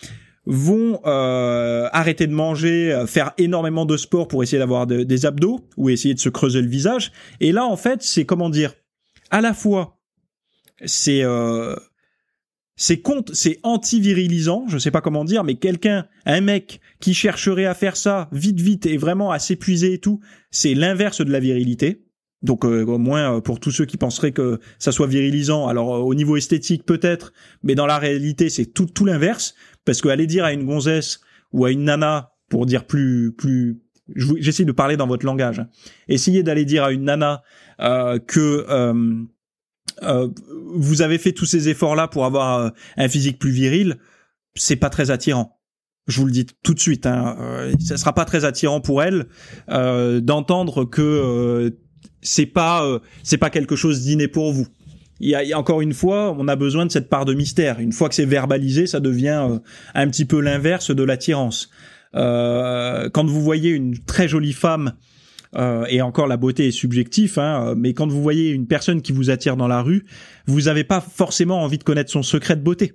vont euh, arrêter de manger, faire énormément de sport pour essayer d'avoir de, des abdos, ou essayer de se creuser le visage. Et là, en fait, c'est, comment dire, à la fois, c'est... Euh, C'est contre, c'est anti-virilisant, je sais pas comment dire, mais quelqu'un, un mec qui chercherait à faire ça vite vite et vraiment à s'épuiser et tout, c'est l'inverse de la virilité. Donc euh, au moins pour tous ceux qui penseraient que ça soit virilisant, alors euh, au niveau esthétique peut-être, mais dans la réalité c'est tout tout l'inverse, parce que aller dire à une gonzesse ou à une nana, pour dire plus plus, j'essaie de parler dans votre langage, hein, essayez d'aller dire à une nana euh, que euh, Euh, vous avez fait tous ces efforts-là pour avoir euh, un physique plus viril, c'est pas très attirant. Je vous le dis tout de suite, hein, euh, ça sera pas très attirant pour elle euh, d'entendre que euh, c'est pas euh, c'est pas quelque chose d'inné pour vous. Il y, a, il y a encore une fois, on a besoin de cette part de mystère. Une fois que c'est verbalisé, ça devient euh, un petit peu l'inverse de l'attirance. Euh, quand vous voyez une très jolie femme, Euh, et encore la beauté est subjective, hein, mais quand vous voyez une personne qui vous attire dans la rue, vous n'avez pas forcément envie de connaître son secret de beauté.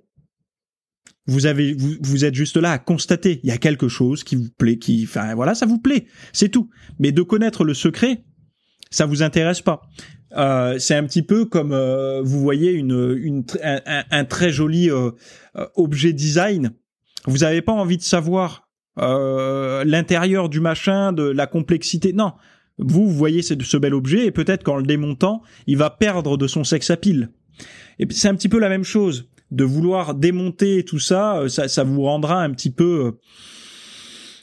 Vous avez, vous, vous êtes juste là à constater, il y a quelque chose qui vous plaît, qui, enfin voilà, ça vous plaît, c'est tout. Mais de connaître le secret, ça vous intéresse pas. Euh, c'est un petit peu comme euh, vous voyez une, une, un, un, un très joli euh, objet design, vous n'avez pas envie de savoir. Euh, l'intérieur du machin, de la complexité. Non, vous, vous voyez ce, ce bel objet et peut-être qu'en le démontant, il va perdre de son sex appeal. Et c'est un petit peu la même chose. De vouloir démonter tout ça, ça, ça vous rendra un petit peu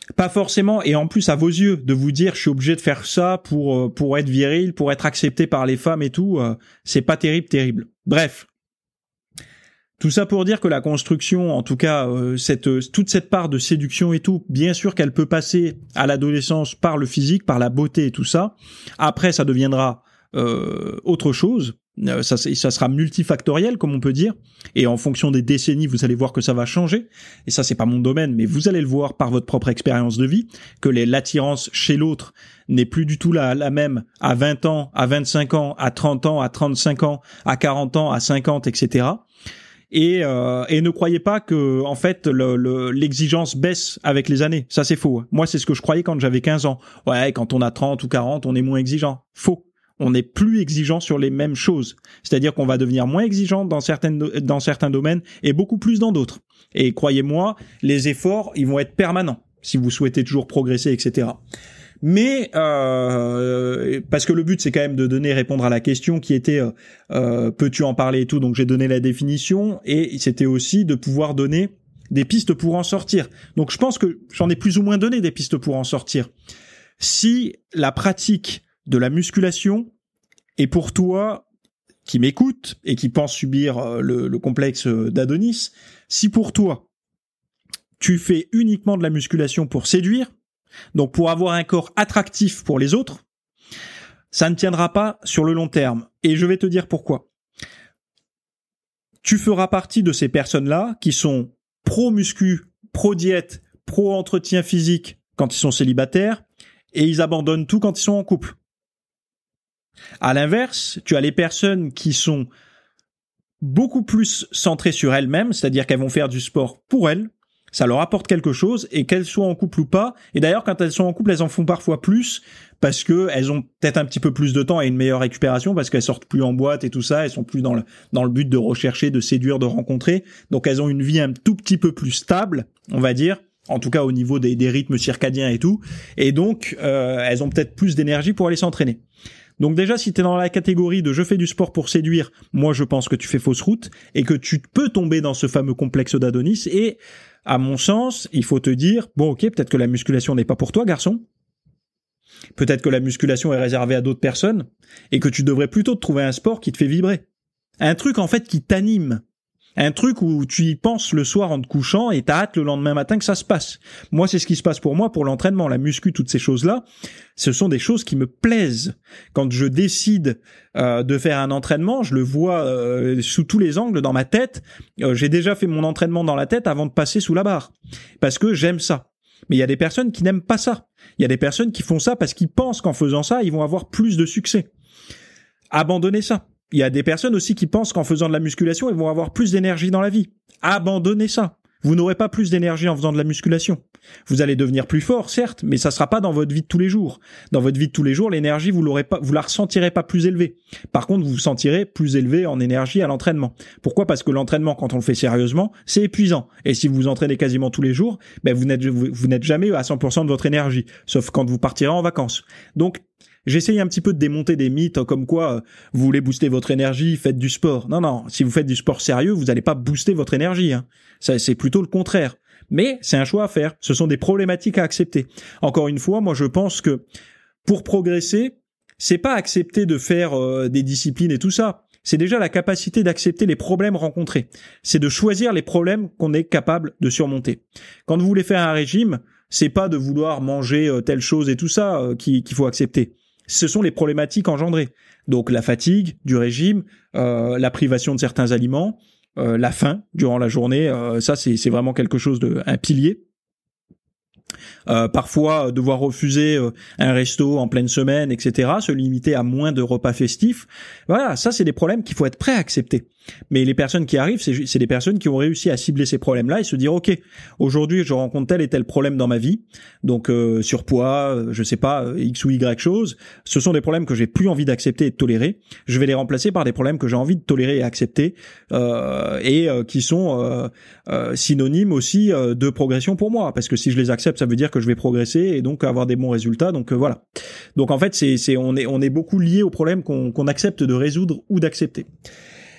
Pas forcément, et en plus à vos yeux, de vous dire je suis obligé de faire ça pour pour être viril, pour être accepté par les femmes et tout, euh, c'est pas terrible, terrible. Bref. Tout ça pour dire que la construction, en tout cas, euh, cette toute cette part de séduction et tout, bien sûr qu'elle peut passer à l'adolescence par le physique, par la beauté et tout ça. Après, ça deviendra euh, autre chose. Euh, ça, ça sera multifactoriel, comme on peut dire. Et en fonction des décennies, vous allez voir que ça va changer. Et ça, c'est pas mon domaine, mais vous allez le voir par votre propre expérience de vie, que les, l'attirance chez l'autre n'est plus du tout la, la même à vingt ans, à vingt-cinq ans, à trente ans, à trente-cinq ans, à quarante ans, à cinquante, et cetera. Et, euh, et ne croyez pas que en fait le, le, l'exigence baisse avec les années. Ça, c'est faux. Moi, c'est ce que je croyais quand j'avais quinze ans. Ouais, quand on a trente ou quarante, on est moins exigeant. Faux. On n'est plus exigeant sur les mêmes choses. C'est-à-dire qu'on va devenir moins exigeant dans certaines dans certains domaines et beaucoup plus dans d'autres. Et croyez-moi, les efforts, ils vont être permanents si vous souhaitez toujours progresser, et cetera. Mais euh, parce que le but c'est quand même de donner répondre à la question qui était euh, euh, peux-tu en parler et tout, donc j'ai donné la définition et c'était aussi de pouvoir donner des pistes pour en sortir. Donc je pense que j'en ai plus ou moins donné des pistes pour en sortir. Si la pratique de la musculation est pour toi qui m'écoute et qui pense subir le, le complexe d'Adonis, si pour toi tu fais uniquement de la musculation pour séduire, donc pour avoir un corps attractif pour les autres, ça ne tiendra pas sur le long terme. Et je vais te dire pourquoi. Tu feras partie de ces personnes-là qui sont pro-muscu, pro-diète, pro-entretien physique quand ils sont célibataires, et ils abandonnent tout quand ils sont en couple. À l'inverse, tu as les personnes qui sont beaucoup plus centrées sur elles-mêmes, c'est-à-dire qu'elles vont faire du sport pour elles, ça leur apporte quelque chose, et qu'elles soient en couple ou pas, et d'ailleurs quand elles sont en couple, elles en font parfois plus, parce que elles ont peut-être un petit peu plus de temps et une meilleure récupération, parce qu'elles sortent plus en boîte et tout ça, elles sont plus dans le, dans le but de rechercher, de séduire, de rencontrer, donc elles ont une vie un tout petit peu plus stable, on va dire, en tout cas au niveau des, des rythmes circadiens et tout, et donc euh, elles ont peut-être plus d'énergie pour aller s'entraîner. Donc déjà, si t'es dans la catégorie de je fais du sport pour séduire, moi je pense que tu fais fausse route, et que tu peux tomber dans ce fameux complexe d'Adonis, et à mon sens, il faut te dire, bon ok, peut-être que la musculation n'est pas pour toi, garçon. Peut-être que la musculation est réservée à d'autres personnes, et que tu devrais plutôt te trouver un sport qui te fait vibrer. Un truc en fait qui t'anime. Un truc où tu y penses le soir en te couchant et t'as hâte le lendemain matin que ça se passe. Moi, c'est ce qui se passe pour moi pour l'entraînement, la muscu, toutes ces choses-là. Ce sont des choses qui me plaisent. Quand je décide euh, de faire un entraînement, je le vois euh, sous tous les angles dans ma tête. Euh, j'ai déjà fait mon entraînement dans la tête avant de passer sous la barre. Parce que j'aime ça. Mais il y a des personnes qui n'aiment pas ça. Il y a des personnes qui font ça parce qu'ils pensent qu'en faisant ça, ils vont avoir plus de succès. Abandonnez ça. Il y a des personnes aussi qui pensent qu'en faisant de la musculation, ils vont avoir plus d'énergie dans la vie. Abandonnez ça. Vous n'aurez pas plus d'énergie en faisant de la musculation. Vous allez devenir plus fort, certes, mais ça sera pas dans votre vie de tous les jours. Dans votre vie de tous les jours, l'énergie, vous l'aurez pas, vous la ressentirez pas plus élevée. Par contre, vous vous sentirez plus élevé en énergie à l'entraînement. Pourquoi? Parce que l'entraînement, quand on le fait sérieusement, c'est épuisant. Et si vous vous entraînez quasiment tous les jours, ben, vous n'êtes, vous, vous n'êtes jamais à cent pour cent de votre énergie. Sauf quand vous partirez en vacances. Donc, j'essaye un petit peu de démonter des mythes comme quoi euh, vous voulez booster votre énergie, faites du sport. Non, non, si vous faites du sport sérieux, vous n'allez pas booster votre énergie. Hein. Ça, c'est plutôt le contraire. Mais c'est un choix à faire. Ce sont des problématiques à accepter. Encore une fois, moi je pense que pour progresser, c'est pas accepter de faire euh, des disciplines et tout ça. C'est déjà la capacité d'accepter les problèmes rencontrés. C'est de choisir les problèmes qu'on est capable de surmonter. Quand vous voulez faire un régime, c'est pas de vouloir manger euh, telle chose et tout ça euh, qui, qu'il faut accepter. Ce sont les problématiques engendrées. Donc la fatigue du régime, euh, la privation de certains aliments, euh, la faim durant la journée, euh, ça c'est, c'est vraiment quelque chose de, un pilier. Euh, parfois devoir refuser euh, un resto en pleine semaine, et cetera, se limiter à moins de repas festifs. Voilà, ça c'est des problèmes qu'il faut être prêt à accepter. Mais les personnes qui arrivent, c'est, c'est des personnes qui ont réussi à cibler ces problèmes-là et se dire ok, aujourd'hui je rencontre tel et tel problème dans ma vie, donc euh, surpoids, euh, je sais pas, euh, x ou y chose. Ce sont des problèmes que j'ai plus envie d'accepter et de tolérer. Je vais les remplacer par des problèmes que j'ai envie de tolérer et accepter euh, et euh, qui sont euh, euh, synonymes aussi euh, de progression pour moi, parce que si je les accepte, ça veut dire que je vais progresser et donc avoir des bons résultats. Donc euh, voilà. Donc en fait, c'est, c'est on est on est beaucoup lié aux problèmes qu'on, qu'on accepte de résoudre ou d'accepter.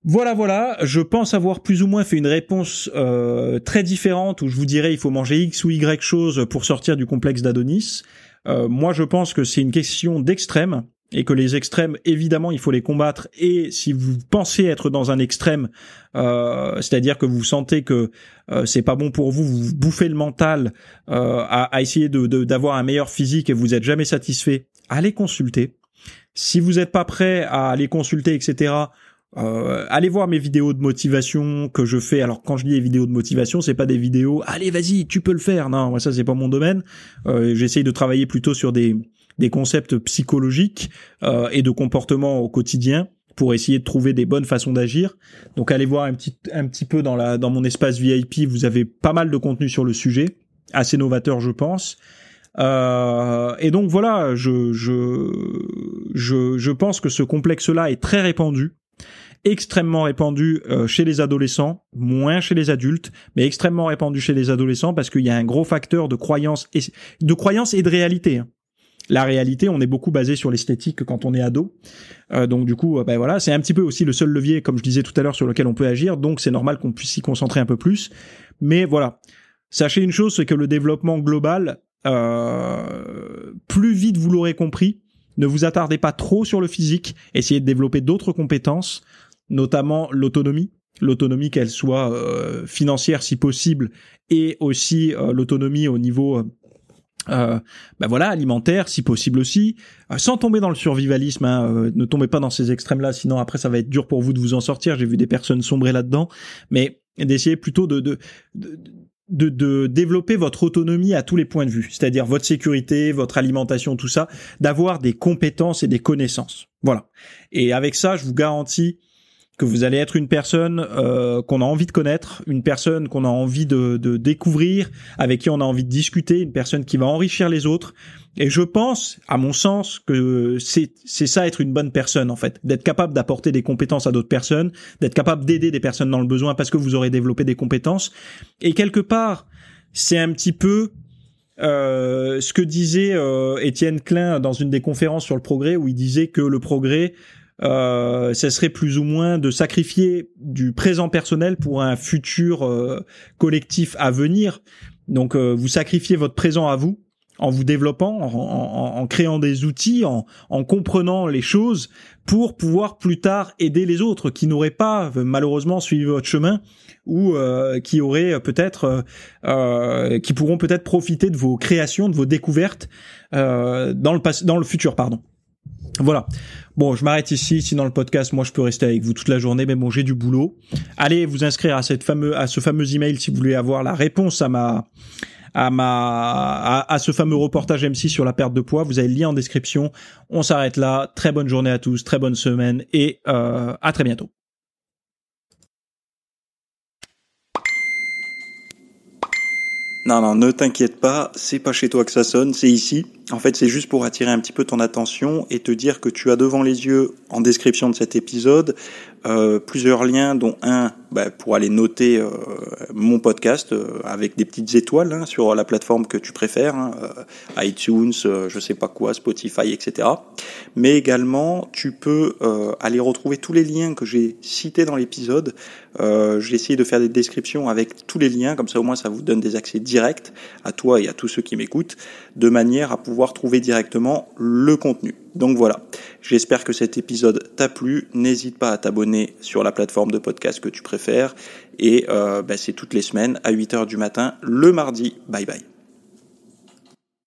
Voilà, voilà, je pense avoir plus ou moins fait une réponse euh, très différente où je vous dirais il faut manger X ou Y chose pour sortir du complexe d'Adonis. Euh, moi, je pense que c'est une question d'extrême et que les extrêmes, évidemment, il faut les combattre. Et si vous pensez être dans un extrême, euh, c'est-à-dire que vous sentez que euh, c'est pas bon pour vous, vous bouffez le mental euh, à, à essayer de, de, d'avoir un meilleur physique et vous êtes jamais satisfait, allez consulter. Si vous n'êtes pas prêt à aller consulter, et cetera, Euh, allez voir mes vidéos de motivation que je fais. Alors quand je dis les vidéos de motivation, c'est pas des vidéos allez vas-y tu peux le faire. Non, moi ça c'est pas mon domaine. Euh, j'essaye de travailler plutôt sur des des concepts psychologiques euh, et de comportement au quotidien pour essayer de trouver des bonnes façons d'agir. Donc allez voir un petit un petit peu dans la dans mon espace V I P. Vous avez pas mal de contenu sur le sujet, assez novateur je pense. Euh, et donc voilà, je je je je pense que ce complexe-là est très répandu. Extrêmement répandu euh, chez les adolescents, moins chez les adultes, mais extrêmement répandu chez les adolescents parce qu'il y a un gros facteur de croyance et de croyance et de réalité. Hein. La réalité, on est beaucoup basé sur l'esthétique quand on est ado. Euh, donc du coup, euh, ben voilà, c'est un petit peu aussi le seul levier, comme je disais tout à l'heure, sur lequel on peut agir. Donc c'est normal qu'on puisse s'y concentrer un peu plus. Mais voilà, sachez une chose, c'est que le développement global, euh, plus vite vous l'aurez compris, ne vous attardez pas trop sur le physique. Essayez de développer d'autres compétences, notamment l'autonomie. L'autonomie, qu'elle soit euh, financière si possible, et aussi euh, l'autonomie au niveau... Euh, Euh, ben voilà, alimentaire si possible aussi, euh, sans tomber dans le survivalisme, hein, euh, ne tombez pas dans ces extrêmes-là, sinon après ça va être dur pour vous de vous en sortir. J'ai vu des personnes sombrer là-dedans, mais d'essayer plutôt de, de, de, de, de développer votre autonomie à tous les points de vue, c'est-à-dire votre sécurité, votre alimentation, tout ça, d'avoir des compétences et des connaissances. Voilà. Et avec ça, je vous garantis que vous allez être une personne euh, qu'on a envie de connaître, une personne qu'on a envie de, de découvrir, avec qui on a envie de discuter, une personne qui va enrichir les autres. Et je pense, à mon sens, que c'est c'est ça être une bonne personne en fait, d'être capable d'apporter des compétences à d'autres personnes, d'être capable d'aider des personnes dans le besoin parce que vous aurez développé des compétences. Et quelque part, c'est un petit peu euh, ce que disait euh, Étienne Klein dans une des conférences sur le progrès, où il disait que le progrès Euh, ça serait plus ou moins de sacrifier du présent personnel pour un futur euh, collectif à venir. Donc euh, vous sacrifiez votre présent à vous en vous développant, en, en, en créant des outils, en, en comprenant les choses pour pouvoir plus tard aider les autres qui n'auraient pas malheureusement suivi votre chemin ou euh, qui auraient peut-être euh, qui pourront peut-être profiter de vos créations, de vos découvertes euh, dans le passé, dans le futur, pardon. Voilà. Bon, je m'arrête ici. Si dans le podcast, moi, je peux rester avec vous toute la journée, mais bon, j'ai du boulot. Allez vous inscrire à cette fameux, à ce fameux email si vous voulez avoir la réponse à ma, à ma, à, à ce fameux reportage M six sur la perte de poids. Vous avez le lien en description. On s'arrête là. Très bonne journée à tous, très bonne semaine et euh, à très bientôt. Non, non, ne t'inquiète pas, c'est pas chez toi que ça sonne, c'est ici. En fait, c'est juste pour attirer un petit peu ton attention et te dire que tu as devant les yeux, en description de cet épisode, euh, plusieurs liens, dont un bah, pour aller noter euh, mon podcast euh, avec des petites étoiles hein, sur la plateforme que tu préfères, hein, euh, iTunes, euh, je sais pas quoi, Spotify, et cetera. Mais également, tu peux euh, aller retrouver tous les liens que j'ai cités dans l'épisode. Euh, j'ai essayé de faire des descriptions avec tous les liens, comme ça au moins ça vous donne des accès directs à toi et à tous ceux qui m'écoutent, de manière à pouvoir trouver directement le contenu. Donc voilà, j'espère que cet épisode t'a plu. N'hésite pas à t'abonner sur la plateforme de podcast que tu préfères. Et euh, bah, c'est toutes les semaines à huit heures du matin, le mardi. Bye bye.